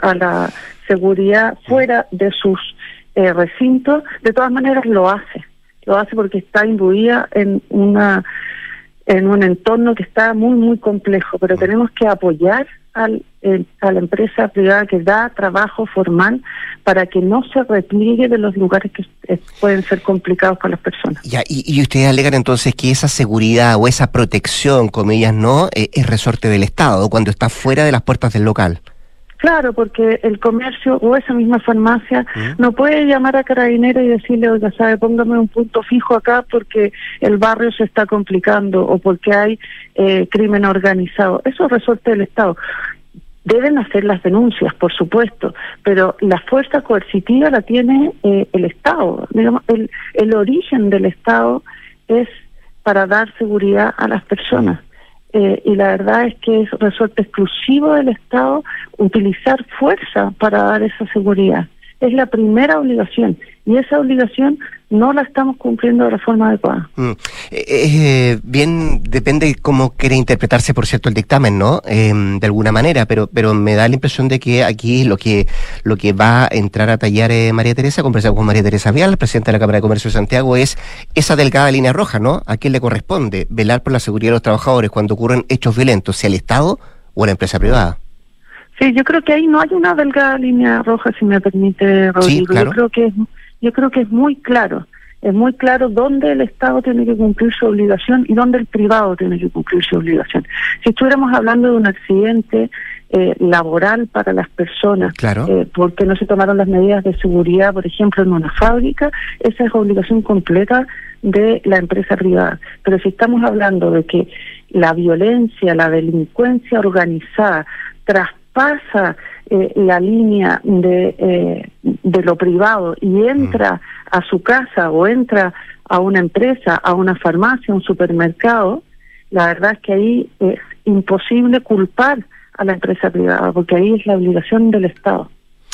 seguridad fuera de sus recintos, de todas maneras lo hace porque está imbuida en un entorno que está muy, muy complejo, pero tenemos que apoyar a la empresa privada que da trabajo formal para que no se repliegue de los lugares que pueden ser complicados para las personas. Ya, y ustedes alegan entonces que esa seguridad o esa protección, comillas, no, es resorte del Estado cuando está fuera de las puertas del local. Claro, porque el comercio o esa misma farmacia no puede llamar a Carabineros y decirle, oiga, sabe, póngame un punto fijo acá porque el barrio se está complicando o porque hay crimen organizado. Eso es resorte del Estado. Deben hacer las denuncias, por supuesto, pero la fuerza coercitiva la tiene el Estado. Digamos, el origen del Estado es para dar seguridad a las personas. Y la verdad es que es resorte exclusivo del Estado utilizar fuerza para dar esa seguridad. Es la primera obligación, y esa obligación no la estamos cumpliendo de la forma adecuada. Bien, depende cómo quiere interpretarse, por cierto, el dictamen, ¿no? De alguna manera, pero me da la impresión de que aquí lo que va a entrar a tallar María Teresa, conversamos con María Teresa Vial, presidenta de la Cámara de Comercio de Santiago, es esa delgada línea roja, ¿no? ¿A quién le corresponde velar por la seguridad de los trabajadores cuando ocurren hechos violentos, sea el Estado o la empresa privada? Sí, yo creo que ahí no hay una delgada línea roja, si me permite, Rodrigo. Sí, claro. Yo creo que es muy claro. Es muy claro dónde el Estado tiene que cumplir su obligación y dónde el privado tiene que cumplir su obligación. Si estuviéramos hablando de un accidente laboral para las personas, claro, porque no se tomaron las medidas de seguridad, por ejemplo, en una fábrica, esa es obligación completa de la empresa privada. Pero si estamos hablando de que la violencia, la delincuencia organizada traspasa la línea de lo privado y entra a su casa o entra a una empresa, a una farmacia, a un supermercado, la verdad es que ahí es imposible culpar a la empresa privada, porque ahí es la obligación del Estado.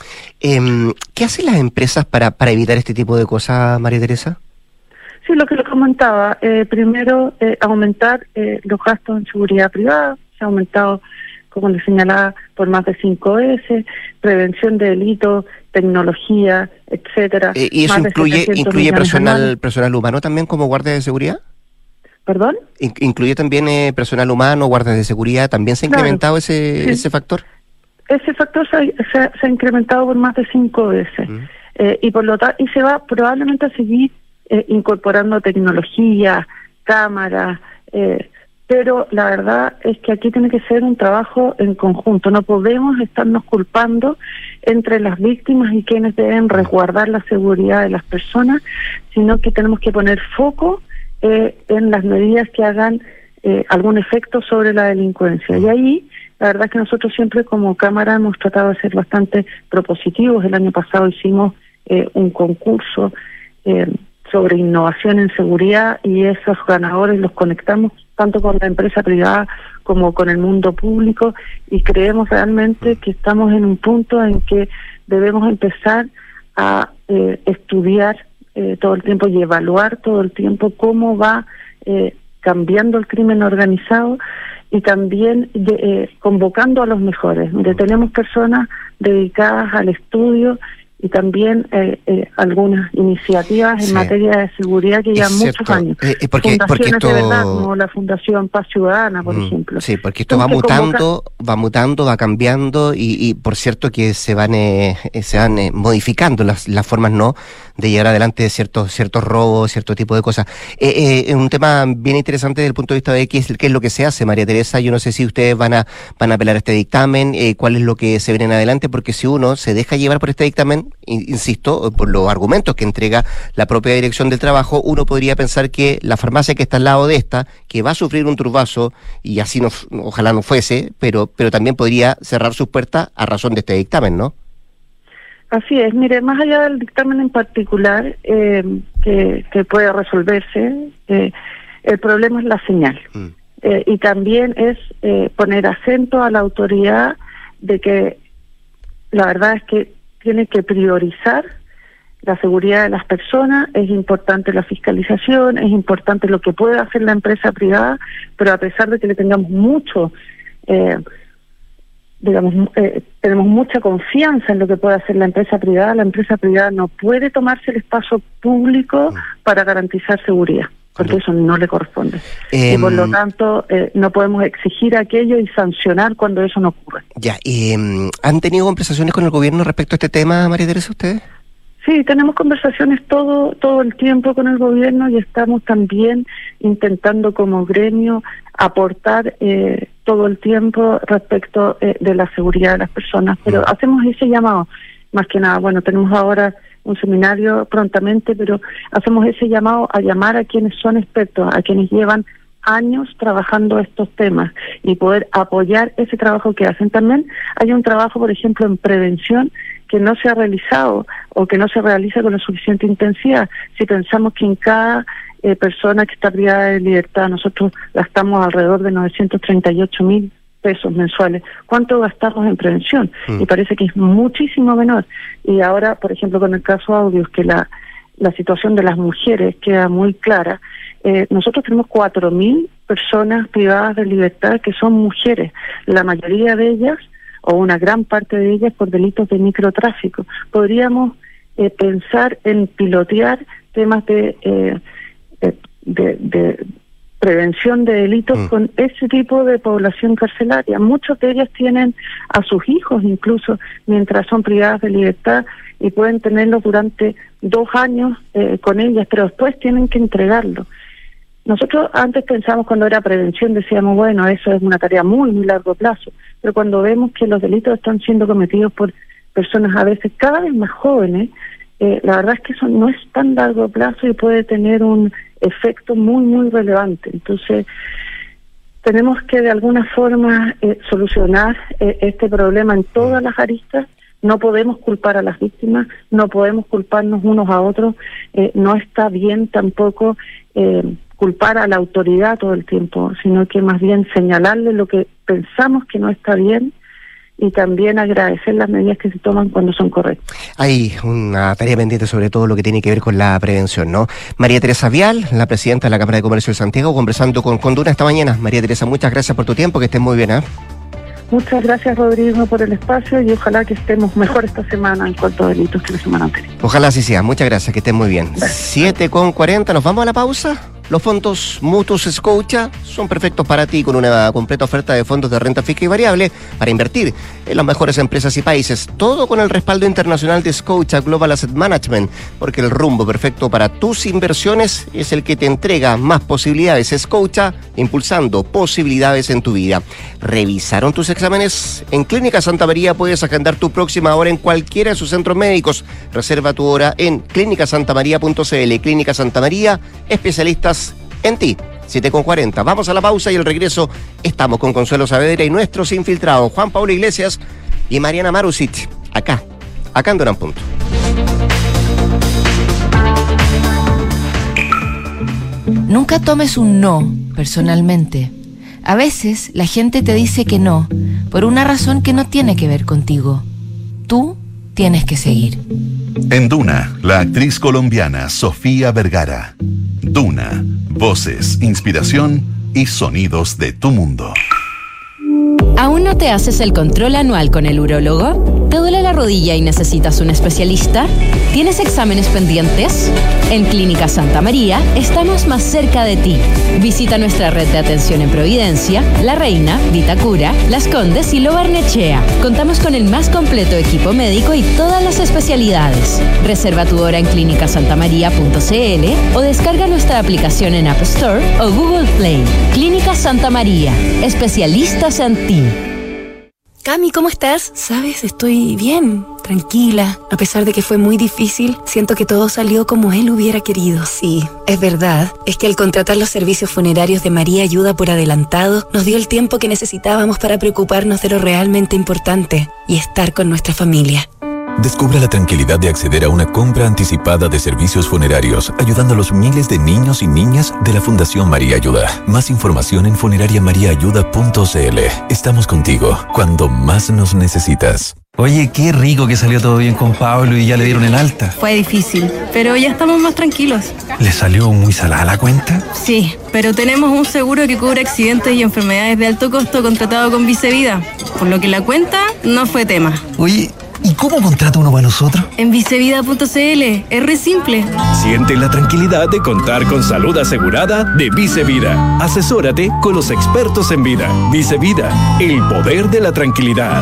¿Qué hacen las empresas para evitar este tipo de cosas, María Teresa? Sí, lo que le comentaba, primero aumentar los gastos en seguridad privada. Se ha aumentado, como le señalaba, por más de 5 veces, prevención de delitos, tecnología, etcétera. ¿Y eso incluye personal humano también como guardia de seguridad? ¿Perdón? ¿Incluye también personal humano, guardias de seguridad? ¿También se ha incrementado ese factor? Ese factor se ha incrementado por más de 5 veces. Y por lo tanto, y se va probablemente a seguir incorporando tecnología, cámaras, pero la verdad es que aquí tiene que ser un trabajo en conjunto. No podemos estarnos culpando entre las víctimas y quienes deben resguardar la seguridad de las personas, sino que tenemos que poner foco en las medidas que hagan algún efecto sobre la delincuencia. Y ahí, la verdad es que nosotros siempre como Cámara hemos tratado de ser bastante propositivos. El año pasado hicimos un concurso sobre innovación en seguridad, y esos ganadores los conectamos tanto con la empresa privada como con el mundo público, y creemos realmente que estamos en un punto en que debemos empezar a estudiar todo el tiempo y evaluar todo el tiempo cómo va cambiando el crimen organizado, y también convocando a los mejores. Mire, tenemos personas dedicadas al estudio y también algunas iniciativas en materia de seguridad que llevan muchos años. Fundaciones de verdad, como la Fundación Paz Ciudadana, por ejemplo. Sí, porque esto va mutando, va cambiando, y por cierto que se van modificando las formas, ¿no?, de llevar adelante ciertos robos, cierto tipo de cosas. Es un tema bien interesante desde el punto de vista de qué es lo que se hace, María Teresa. Yo no sé si ustedes van a apelar a este dictamen, cuál es lo que se viene en adelante, porque si uno se deja llevar por este dictamen, insisto, por los argumentos que entrega la propia Dirección del Trabajo, uno podría pensar que la farmacia que está al lado de esta, que va a sufrir un turbazo, y así ojalá no fuese, pero también podría cerrar sus puertas a razón de este dictamen, ¿no? Así es. Mire, más allá del dictamen en particular, que puede resolverse, el problema es la señal. Y también es poner acento a la autoridad de que la verdad es que tiene que priorizar la seguridad de las personas. Es importante la fiscalización, es importante lo que puede hacer la empresa privada, pero a pesar de que le tengamos mucho, tenemos mucha confianza en lo que puede hacer la empresa privada no puede tomarse el espacio público para garantizar seguridad, porque eso no le corresponde. Y por lo tanto, no podemos exigir aquello y sancionar cuando eso no ocurre. Ya, ¿han tenido conversaciones con el gobierno respecto a este tema, María Teresa, ustedes? Sí, tenemos conversaciones todo el tiempo con el gobierno, y estamos también intentando como gremio aportar todo el tiempo respecto de la seguridad de las personas. Pero hacemos ese llamado, más que nada. Bueno, tenemos ahora un seminario prontamente, pero hacemos ese llamado a llamar a quienes son expertos, a quienes llevan años trabajando estos temas, y poder apoyar ese trabajo que hacen. También hay un trabajo, por ejemplo, en prevención que no se ha realizado o que no se realiza con la suficiente intensidad. Si pensamos que en cada persona que está privada de libertad, nosotros gastamos alrededor de 938.000 pesos mensuales. ¿Cuánto gastamos en prevención? Y parece que es muchísimo menor. Y ahora, por ejemplo, con el caso Audios, que la situación de las mujeres queda muy clara. Nosotros tenemos 4.000 personas privadas de libertad que son mujeres. La mayoría de ellas, o una gran parte de ellas, por delitos de microtráfico. Podríamos pensar en pilotear temas de prevención de delitos con ese tipo de población carcelaria. Muchos de ellas tienen a sus hijos incluso mientras son privadas de libertad y pueden tenerlos durante 2 años con ellas, pero después tienen que entregarlo. Nosotros antes pensamos, cuando era prevención, decíamos, bueno, eso es una tarea muy, muy largo plazo, pero cuando vemos que los delitos están siendo cometidos por personas a veces cada vez más jóvenes, la verdad es que eso no es tan largo plazo y puede tener un efecto muy, muy relevante. Entonces, tenemos que de alguna forma solucionar este problema en todas las aristas. No podemos culpar a las víctimas, no podemos culparnos unos a otros, no está bien tampoco culpar a la autoridad todo el tiempo, sino que más bien señalarle lo que pensamos que no está bien y también agradecer las medidas que se toman cuando son correctas. Hay una tarea pendiente sobre todo lo que tiene que ver con la prevención, ¿no? María Teresa Vial, la presidenta de la Cámara de Comercio de Santiago, conversando con Duna esta mañana. María Teresa, muchas gracias por tu tiempo, que estés muy bien, ¿eh? Muchas gracias, Rodrigo, por el espacio y ojalá que estemos mejor esta semana en cuanto a delitos que la semana anterior. Ojalá así sea. Muchas gracias, que estés muy bien. 7:40, ¿nos vamos a la pausa? Los fondos mutuos Scotia son perfectos para ti, con una completa oferta de fondos de renta fija y variable para invertir en las mejores empresas y países. Todo con el respaldo internacional de Scotia Global Asset Management, porque el rumbo perfecto para tus inversiones es el que te entrega más posibilidades. Scotia, impulsando posibilidades en tu vida. ¿Revisaron tus exámenes? En Clínica Santa María puedes agendar tu próxima hora en cualquiera de sus centros médicos. Reserva tu hora en clínicasantamaría.cl. Clínica Santa María, especialistas en ti. 7:40. Vamos a la pausa y al regreso estamos con Consuelo Saavedra y nuestros infiltrados Juan Pablo Iglesias y Mariana Marusic. Acá en Duna en Punto. Nunca tomes un no personalmente. A veces la gente te dice que no por una razón que no tiene que ver contigo. Tú tienes que seguir. En Duna, la actriz colombiana Sofía Vergara. Duna, voces, inspiración y sonidos de tu mundo. ¿Aún no te haces el control anual con el urólogo? ¿Te duele la rodilla y necesitas un especialista? ¿Tienes exámenes pendientes? En Clínica Santa María estamos más cerca de ti. Visita nuestra red de atención en Providencia, La Reina, Vitacura, Las Condes y Lo Barnechea. Contamos con el más completo equipo médico y todas las especialidades. Reserva tu hora en clínicasantamaría.cl o descarga nuestra aplicación en App Store o Google Play. Clínica Santa María, especialistas en ti. Cami, ¿cómo estás? Sabes, estoy bien, tranquila. A pesar de que fue muy difícil, siento que todo salió como él hubiera querido. Sí, es verdad. Es que al contratar los servicios funerarios de María Ayuda por adelantado, nos dio el tiempo que necesitábamos para preocuparnos de lo realmente importante y estar con nuestra familia. Descubra la tranquilidad de acceder a una compra anticipada de servicios funerarios, ayudando a los miles de niños y niñas de la Fundación María Ayuda. Más información en funerariamariaayuda.cl. Estamos contigo cuando más nos necesitas. Oye, qué rico que salió todo bien con Pablo y ya le dieron el alta. Fue difícil, pero ya estamos más tranquilos. ¿Le salió muy salada la cuenta? Sí, pero tenemos un seguro que cubre accidentes y enfermedades de alto costo contratado con Vicevida, por lo que la cuenta no fue tema. Oye, ¿y cómo contrata uno para nosotros? En vicevida.cl, es re simple. Siente la tranquilidad de contar con salud asegurada de Vicevida. Asesórate con los expertos en vida. Vicevida, el poder de la tranquilidad.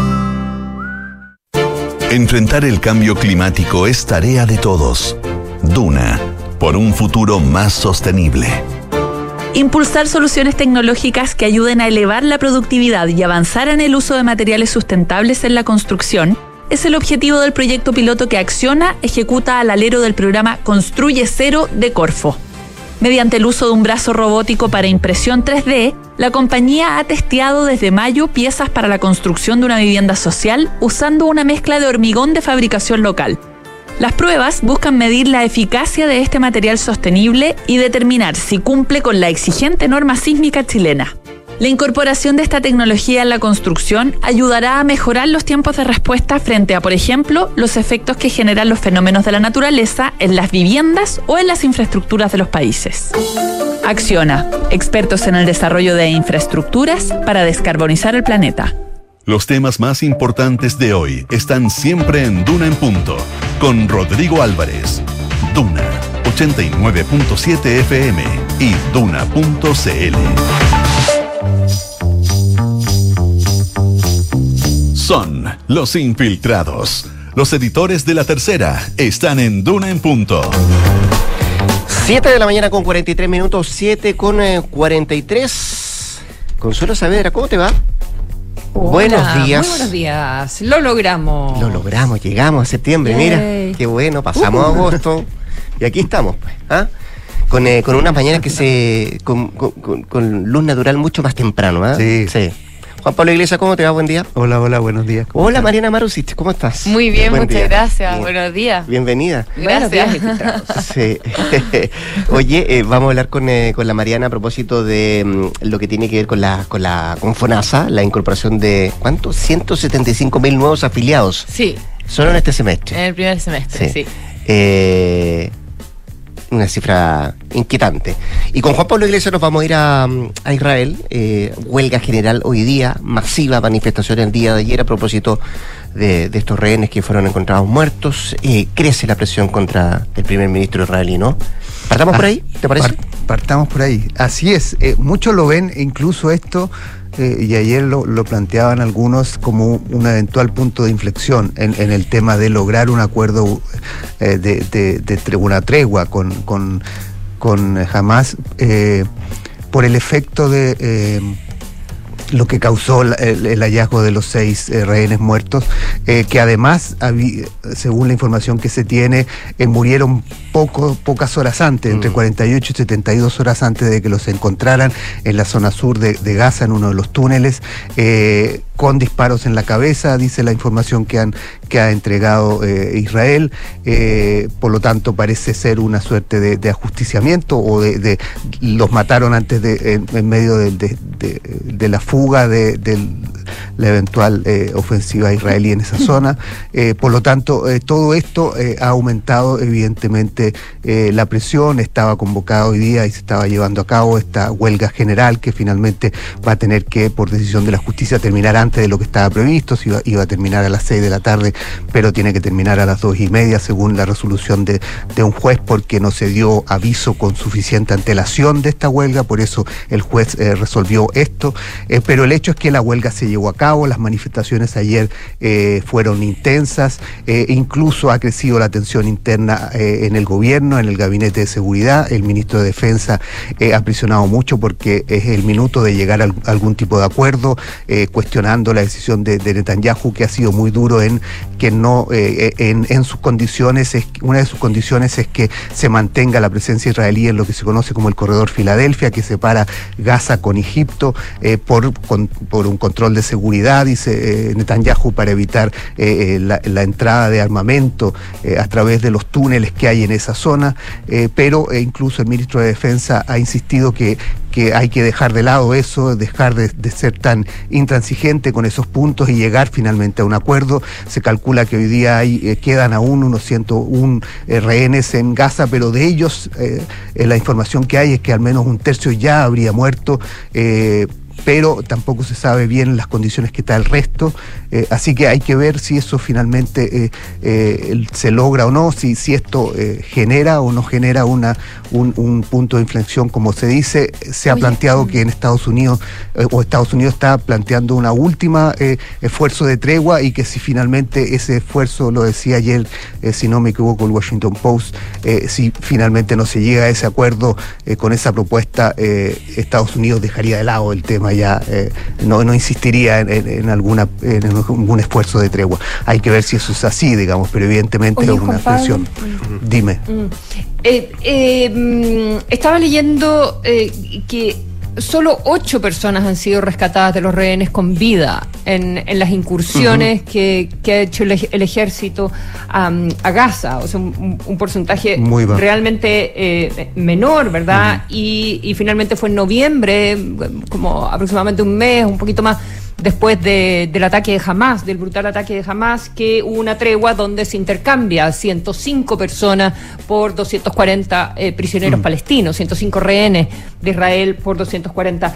Enfrentar el cambio climático es tarea de todos. Duna, por un futuro más sostenible. Impulsar soluciones tecnológicas que ayuden a elevar la productividad y avanzar en el uso de materiales sustentables en la construcción es el objetivo del proyecto piloto que Acciona ejecuta al alero del programa Construye Cero de Corfo. Mediante el uso de un brazo robótico para impresión 3D, la compañía ha testeado desde mayo piezas para la construcción de una vivienda social usando una mezcla de hormigón de fabricación local. Las pruebas buscan medir la eficacia de este material sostenible y determinar si cumple con la exigente norma sísmica chilena. La incorporación de esta tecnología en la construcción ayudará a mejorar los tiempos de respuesta frente a, por ejemplo, los efectos que generan los fenómenos de la naturaleza en las viviendas o en las infraestructuras de los países. Acciona, expertos en el desarrollo de infraestructuras para descarbonizar el planeta. Los temas más importantes de hoy están siempre en Duna en Punto, con Rodrigo Álvarez. Duna 89.7 FM y Duna.cl. Son los infiltrados. Los editores de La Tercera están en Duna en Punto. 7 de la mañana con 43 minutos, 7 con 43. Consuelo Saavedra, ¿cómo te va? Hola, buenos días. Muy buenos días. Lo logramos. Lo logramos, llegamos a septiembre. Yay. Mira, qué bueno, pasamos agosto y aquí estamos, pues, ¿ah? Con unas mañanas que con luz natural mucho más temprano, ¿ah? Sí. Juan Pablo Iglesias, ¿cómo te va? Buen día. Hola, buenos días. Hola, Mariana Marusic, ¿cómo estás? Muy bien, Buen muchas día. gracias. Bien. Buenos días. Bienvenida. Gracias. Sí. Oye, vamos a hablar con la Mariana a propósito de lo que tiene que ver con FONASA, la incorporación de, ¿cuántos? 175.000 nuevos afiliados. Sí. Solo en este semestre. En el primer semestre, sí. Una cifra inquietante. Y con Juan Pablo Iglesias nos vamos a ir a Israel. Huelga general hoy día, masiva manifestación el día de ayer a propósito de estos rehenes que fueron encontrados muertos. Crece la presión contra el primer ministro israelí, ¿no? ¿Partamos por ahí? ¿Te parece? Partamos por ahí. Así es. Muchos lo ven, incluso esto, y ayer lo planteaban algunos como un eventual punto de inflexión en el tema de lograr un acuerdo de una tregua con Hamas, por el efecto de lo que causó el hallazgo de los 6 rehenes muertos, que además, según la información que se tiene, murieron pocas horas antes, entre 48 y 72 horas antes de que los encontraran en la zona sur de Gaza, en uno de los túneles, con disparos en la cabeza, dice la información que ha entregado Israel. Por lo tanto, parece ser una suerte de ajusticiamiento o de los mataron antes en medio de la fuga de la eventual ofensiva israelí en esa zona. Por lo tanto, todo esto ha aumentado evidentemente la presión. Estaba convocado hoy día y se estaba llevando a cabo esta huelga general que finalmente va a tener que, por decisión de la justicia, terminar antes de lo que estaba previsto. Iba a terminar a las 6 de la tarde, pero tiene que terminar a las 2:30 según la resolución de un juez, porque no se dio aviso con suficiente antelación de esta huelga. Por eso el juez resolvió esto, pero el hecho es que la huelga se llevó a cabo. Las manifestaciones ayer fueron intensas, incluso ha crecido la tensión interna en el gobierno, en el gabinete de seguridad. El ministro de Defensa ha presionado mucho porque es el minuto de llegar a algún tipo de acuerdo, cuestionando la decisión de Netanyahu, que ha sido muy duro en que no, en sus condiciones, una de sus condiciones es que se mantenga la presencia israelí en lo que se conoce como el corredor Filadelfia, que separa Gaza con Egipto, por un control de seguridad, dice Netanyahu, para evitar la entrada de armamento a través de los túneles que hay en esa zona, pero incluso el ministro de Defensa ha insistido que hay que dejar de lado eso, dejar de ser tan intransigente con esos puntos y llegar finalmente a un acuerdo. Se calcula que hoy día quedan aún unos 101 rehenes en Gaza, pero de ellos la información que hay es que al menos un tercio ya habría muerto, pero tampoco se sabe bien las condiciones que está el resto, así que hay que ver si eso finalmente se logra o no, si esto genera o no genera un punto de inflexión, como se dice. Se ha planteado que en Estados Unidos está planteando una última esfuerzo de tregua, y que si finalmente ese esfuerzo, lo decía ayer, si no me equivoco, el Washington Post, si finalmente no se llega a ese acuerdo con esa propuesta, Estados Unidos dejaría de lado el tema, ya no insistiría en algún esfuerzo de tregua. Hay que ver si eso es así, digamos, pero evidentemente es una presión. Dime. Estaba leyendo que solo 8 personas han sido rescatadas de los rehenes con vida en las incursiones que ha hecho el ejército a Gaza. O sea, un porcentaje realmente menor, ¿verdad? Y finalmente fue en noviembre, como aproximadamente un mes, un poquito más, después del ataque de Hamás, del brutal ataque de Hamás, que hubo una tregua donde se intercambia 105 personas por 240 prisioneros palestinos, 105 rehenes de Israel por 240.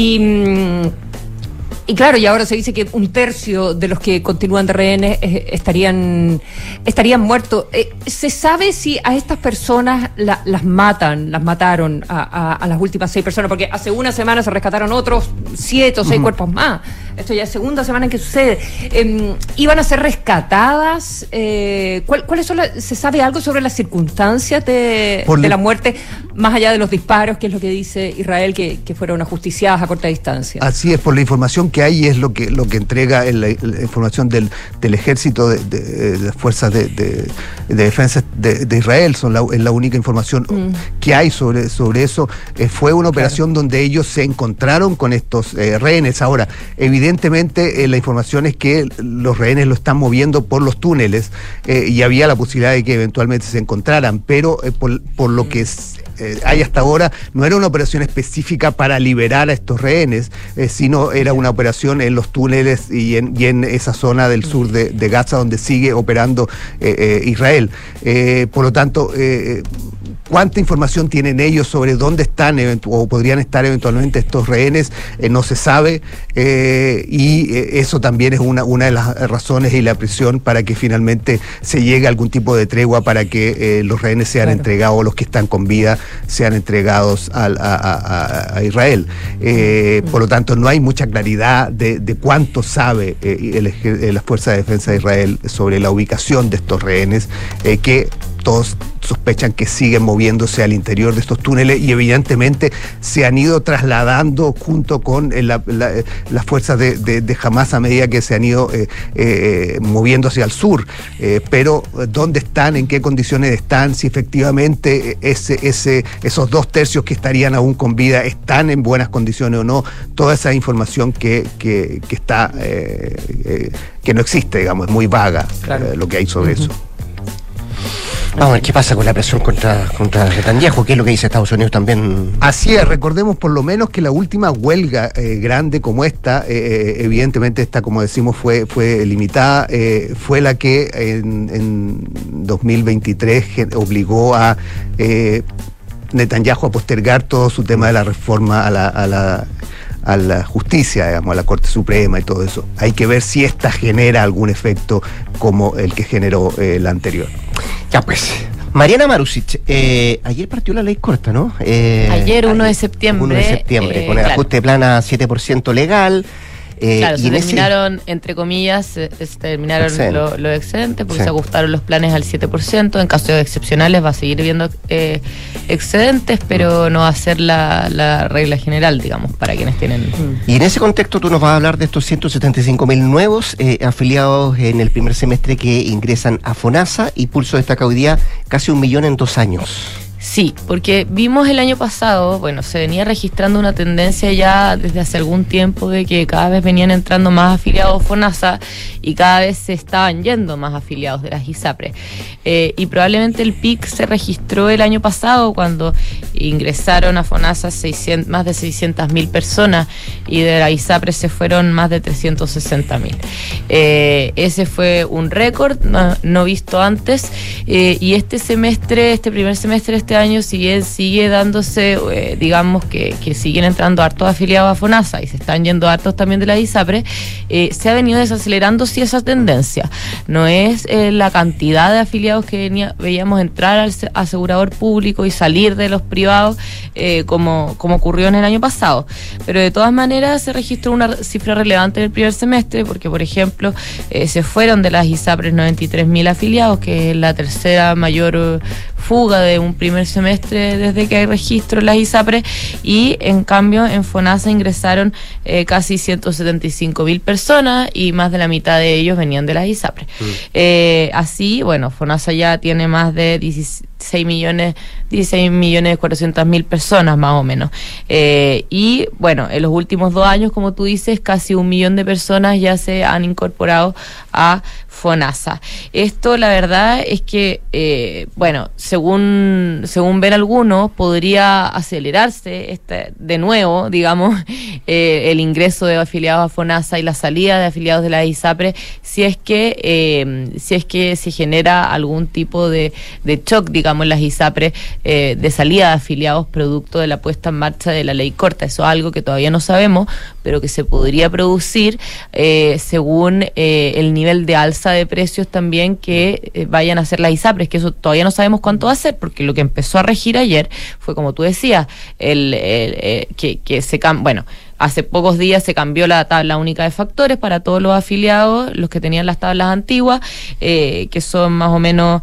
Y claro, y ahora se dice que 1/3 de los que continúan de rehenes estarían muertos. ¿Se sabe si a estas personas las mataron a las últimas 6 personas? Porque hace una semana se rescataron otros 7 o 6 cuerpos más. Esto ya es segunda semana en que sucede. ¿Iban a ser rescatadas? ¿Cuáles son ¿se sabe algo sobre las circunstancias de la muerte, más allá de los disparos, que es lo que dice Israel, que fueron ajusticiadas a corta distancia? Así es, por la información que hay, es lo que entrega la información del ejército, de las fuerzas de defensa de Israel. Es la única información que hay sobre eso. Fue una operación donde ellos se encontraron con estos rehenes. Ahora, evidentemente la información es que los rehenes lo están moviendo por los túneles y había la posibilidad de que eventualmente se encontraran, pero por lo que hay hasta ahora, no era una operación específica para liberar a estos rehenes, sino era una operación en los túneles y en esa zona del sur de Gaza donde sigue operando Israel. Por lo tanto, ¿cuánta información tienen ellos sobre dónde están o podrían estar eventualmente estos rehenes? No se sabe, y eso también es una de las razones y la presión para que finalmente se llegue a algún tipo de tregua para que los rehenes sean entregados, o los que están con vida sean entregados a Israel. Por lo tanto, no hay mucha claridad de cuánto sabe la Fuerza de Defensa de Israel sobre la ubicación de estos rehenes, que todos sospechan que siguen moviéndose al interior de estos túneles y evidentemente se han ido trasladando junto con las fuerzas de Hamás a medida que se han ido moviendo hacia el sur. Pero ¿dónde están? ¿En qué condiciones están? Si efectivamente esos 2/3 que estarían aún con vida están en buenas condiciones o no. Toda esa información que está que no existe, digamos, es muy vaga, lo que hay sobre eso. Vamos a ver qué pasa con la presión contra Netanyahu, que es lo que dice Estados Unidos también. Así es, recordemos por lo menos que la última huelga grande como esta, evidentemente esta, como decimos, fue limitada, fue la que en 2023 obligó a Netanyahu a postergar todo su tema de la reforma a la justicia, digamos, a la Corte Suprema y todo eso. Hay que ver si esta genera algún efecto como el que generó la anterior. Ya pues, Mariana Marusic, ayer partió la ley corta, ¿no? Ayer, 1 de septiembre. 1 de septiembre, con el ajuste de plana 7% legal. Claro, se terminaron, entre comillas, se terminaron los excedentes porque se ajustaron los planes al 7%. En casos excepcionales va a seguir habiendo excedentes, pero no va a ser la regla general, digamos, para quienes tienen. Y en ese contexto tú nos vas a hablar de estos 175.000 nuevos afiliados en el primer semestre que ingresan a FONASA, y Pulso destaca hoy día casi 1 millón en 2 años. Sí, porque vimos el año pasado, se venía registrando una tendencia ya desde hace algún tiempo de que cada vez venían entrando más afiliados FONASA y cada vez se estaban yendo más afiliados de las ISAPRES. Y probablemente el pic se registró el año pasado cuando ingresaron a FONASA más de 600.000 personas y de la ISAPRES se fueron más de 360.000. Ese fue un récord no visto antes, y este primer semestre este año, si bien sigue dándose, digamos que siguen entrando hartos afiliados a FONASA y se están yendo hartos también de la ISAPRES, se ha venido desacelerando sí esa tendencia. No es la cantidad de afiliados que veíamos entrar al asegurador público y salir de los privados como ocurrió en el año pasado, pero de todas maneras se registró una cifra relevante en el primer semestre porque, por ejemplo, se fueron de las ISAPRES 93.000 afiliados, que es la tercera mayor fuga de un primer semestre desde que hay registro en las ISAPRES, y en cambio en FONASA ingresaron casi 175.000 personas y más de la mitad de ellos venían de las ISAPRES. Así, bueno, FONASA ya tiene más de 16.400.000 personas más o menos. Y bueno, en los últimos 2 años, como tú dices, casi 1 millón de personas ya se han incorporado a FONASA. Esto, la verdad es que, bueno, según ven algunos, podría acelerarse de nuevo, digamos, el ingreso de afiliados a FONASA y la salida de afiliados de la ISAPRE, si es que se genera algún tipo de shock, digamos, en las ISAPRE, de salida de afiliados producto de la puesta en marcha de la ley corta. Eso es algo que todavía no sabemos, pero que se podría producir según el nivel de alza de precios también que vayan a hacer las ISAPRES, que eso todavía no sabemos cuánto va a ser, porque lo que empezó a regir ayer fue, como tú decías, bueno, hace pocos días se cambió la tabla única de factores para todos los afiliados, los que tenían las tablas antiguas, que son más o menos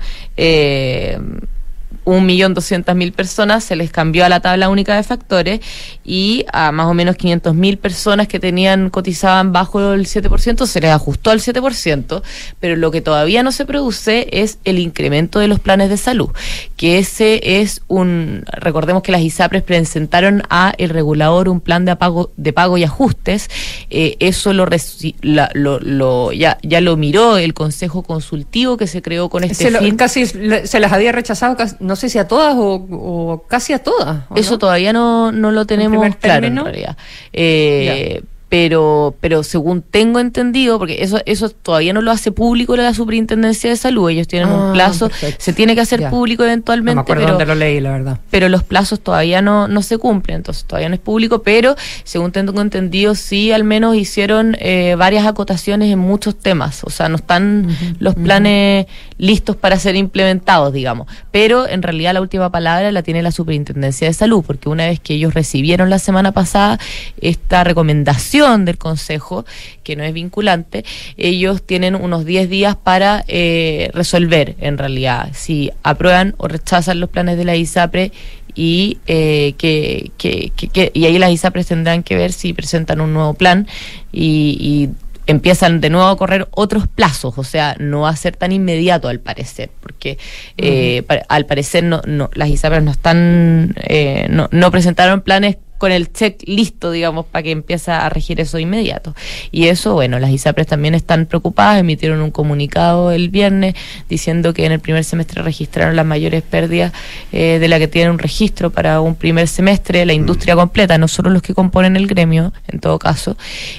1.200.000 personas, se les cambió a la tabla única de factores, y a más o menos 500.000 personas que cotizaban bajo el 7%, se les ajustó al 7%, pero lo que todavía no se produce es el incremento de los planes de salud, que ese es recordemos que las ISAPRES presentaron a el regulador un plan de pago y ajustes, eso ya lo miró el Consejo Consultivo que se creó con este fin. Casi se las había rechazado, no sé si a todas o casi a todas. Eso no, todavía no lo tenemos claro en realidad. Pero según tengo entendido, porque eso todavía no lo hace público la Superintendencia de Salud, ellos tienen un plazo, perfecto. Se tiene que hacer público eventualmente. No me acuerdo dónde lo leí, la verdad. Pero los plazos todavía no se cumplen, entonces todavía no es público, pero según tengo entendido, sí al menos hicieron varias acotaciones en muchos temas, o sea, no están los planes listos para ser implementados, digamos, pero en realidad la última palabra la tiene la Superintendencia de Salud, porque una vez que ellos recibieron la semana pasada esta recomendación del Consejo, que no es vinculante, ellos tienen unos 10 días para resolver en realidad si aprueban o rechazan los planes de la ISAPRE, y y ahí las ISAPRES tendrán que ver si presentan un nuevo plan y empiezan de nuevo a correr otros plazos, o sea, no va a ser tan inmediato al parecer, porque al parecer las ISAPRES no presentaron planes con el check listo, digamos, para que empiece a regir eso de inmediato. Y eso, bueno, las ISAPRES también están preocupadas, emitieron un comunicado el viernes diciendo que en el primer semestre registraron las mayores pérdidas de la que tienen un registro para un primer semestre, la industria completa, no solo los que componen el gremio, en todo caso.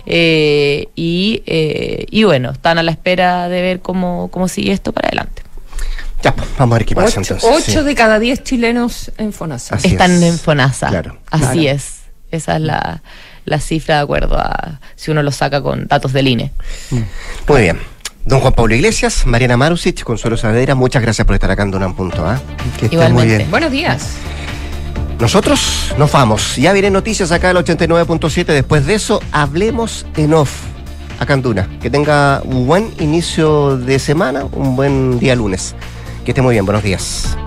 Y bueno, están a la espera de ver cómo sigue esto para adelante. Ya, vamos a ver qué pasa entonces. 8 de cada 10 chilenos en FONASA. Están en FONASA. Claro. Así es. Esa es la cifra de acuerdo a si uno lo saca con datos del INE. Muy bien. Don Juan Pablo Iglesias, Mariana Marusic, Consuelo Saavedra, muchas gracias por estar acá en Duna en Punto. Que estén muy bien. Buenos días. Nosotros nos vamos. Ya vienen noticias acá del 89.7. Después de eso, hablemos en off acá en Duna. Que tenga un buen inicio de semana, un buen día lunes. Que esté muy bien, buenos días.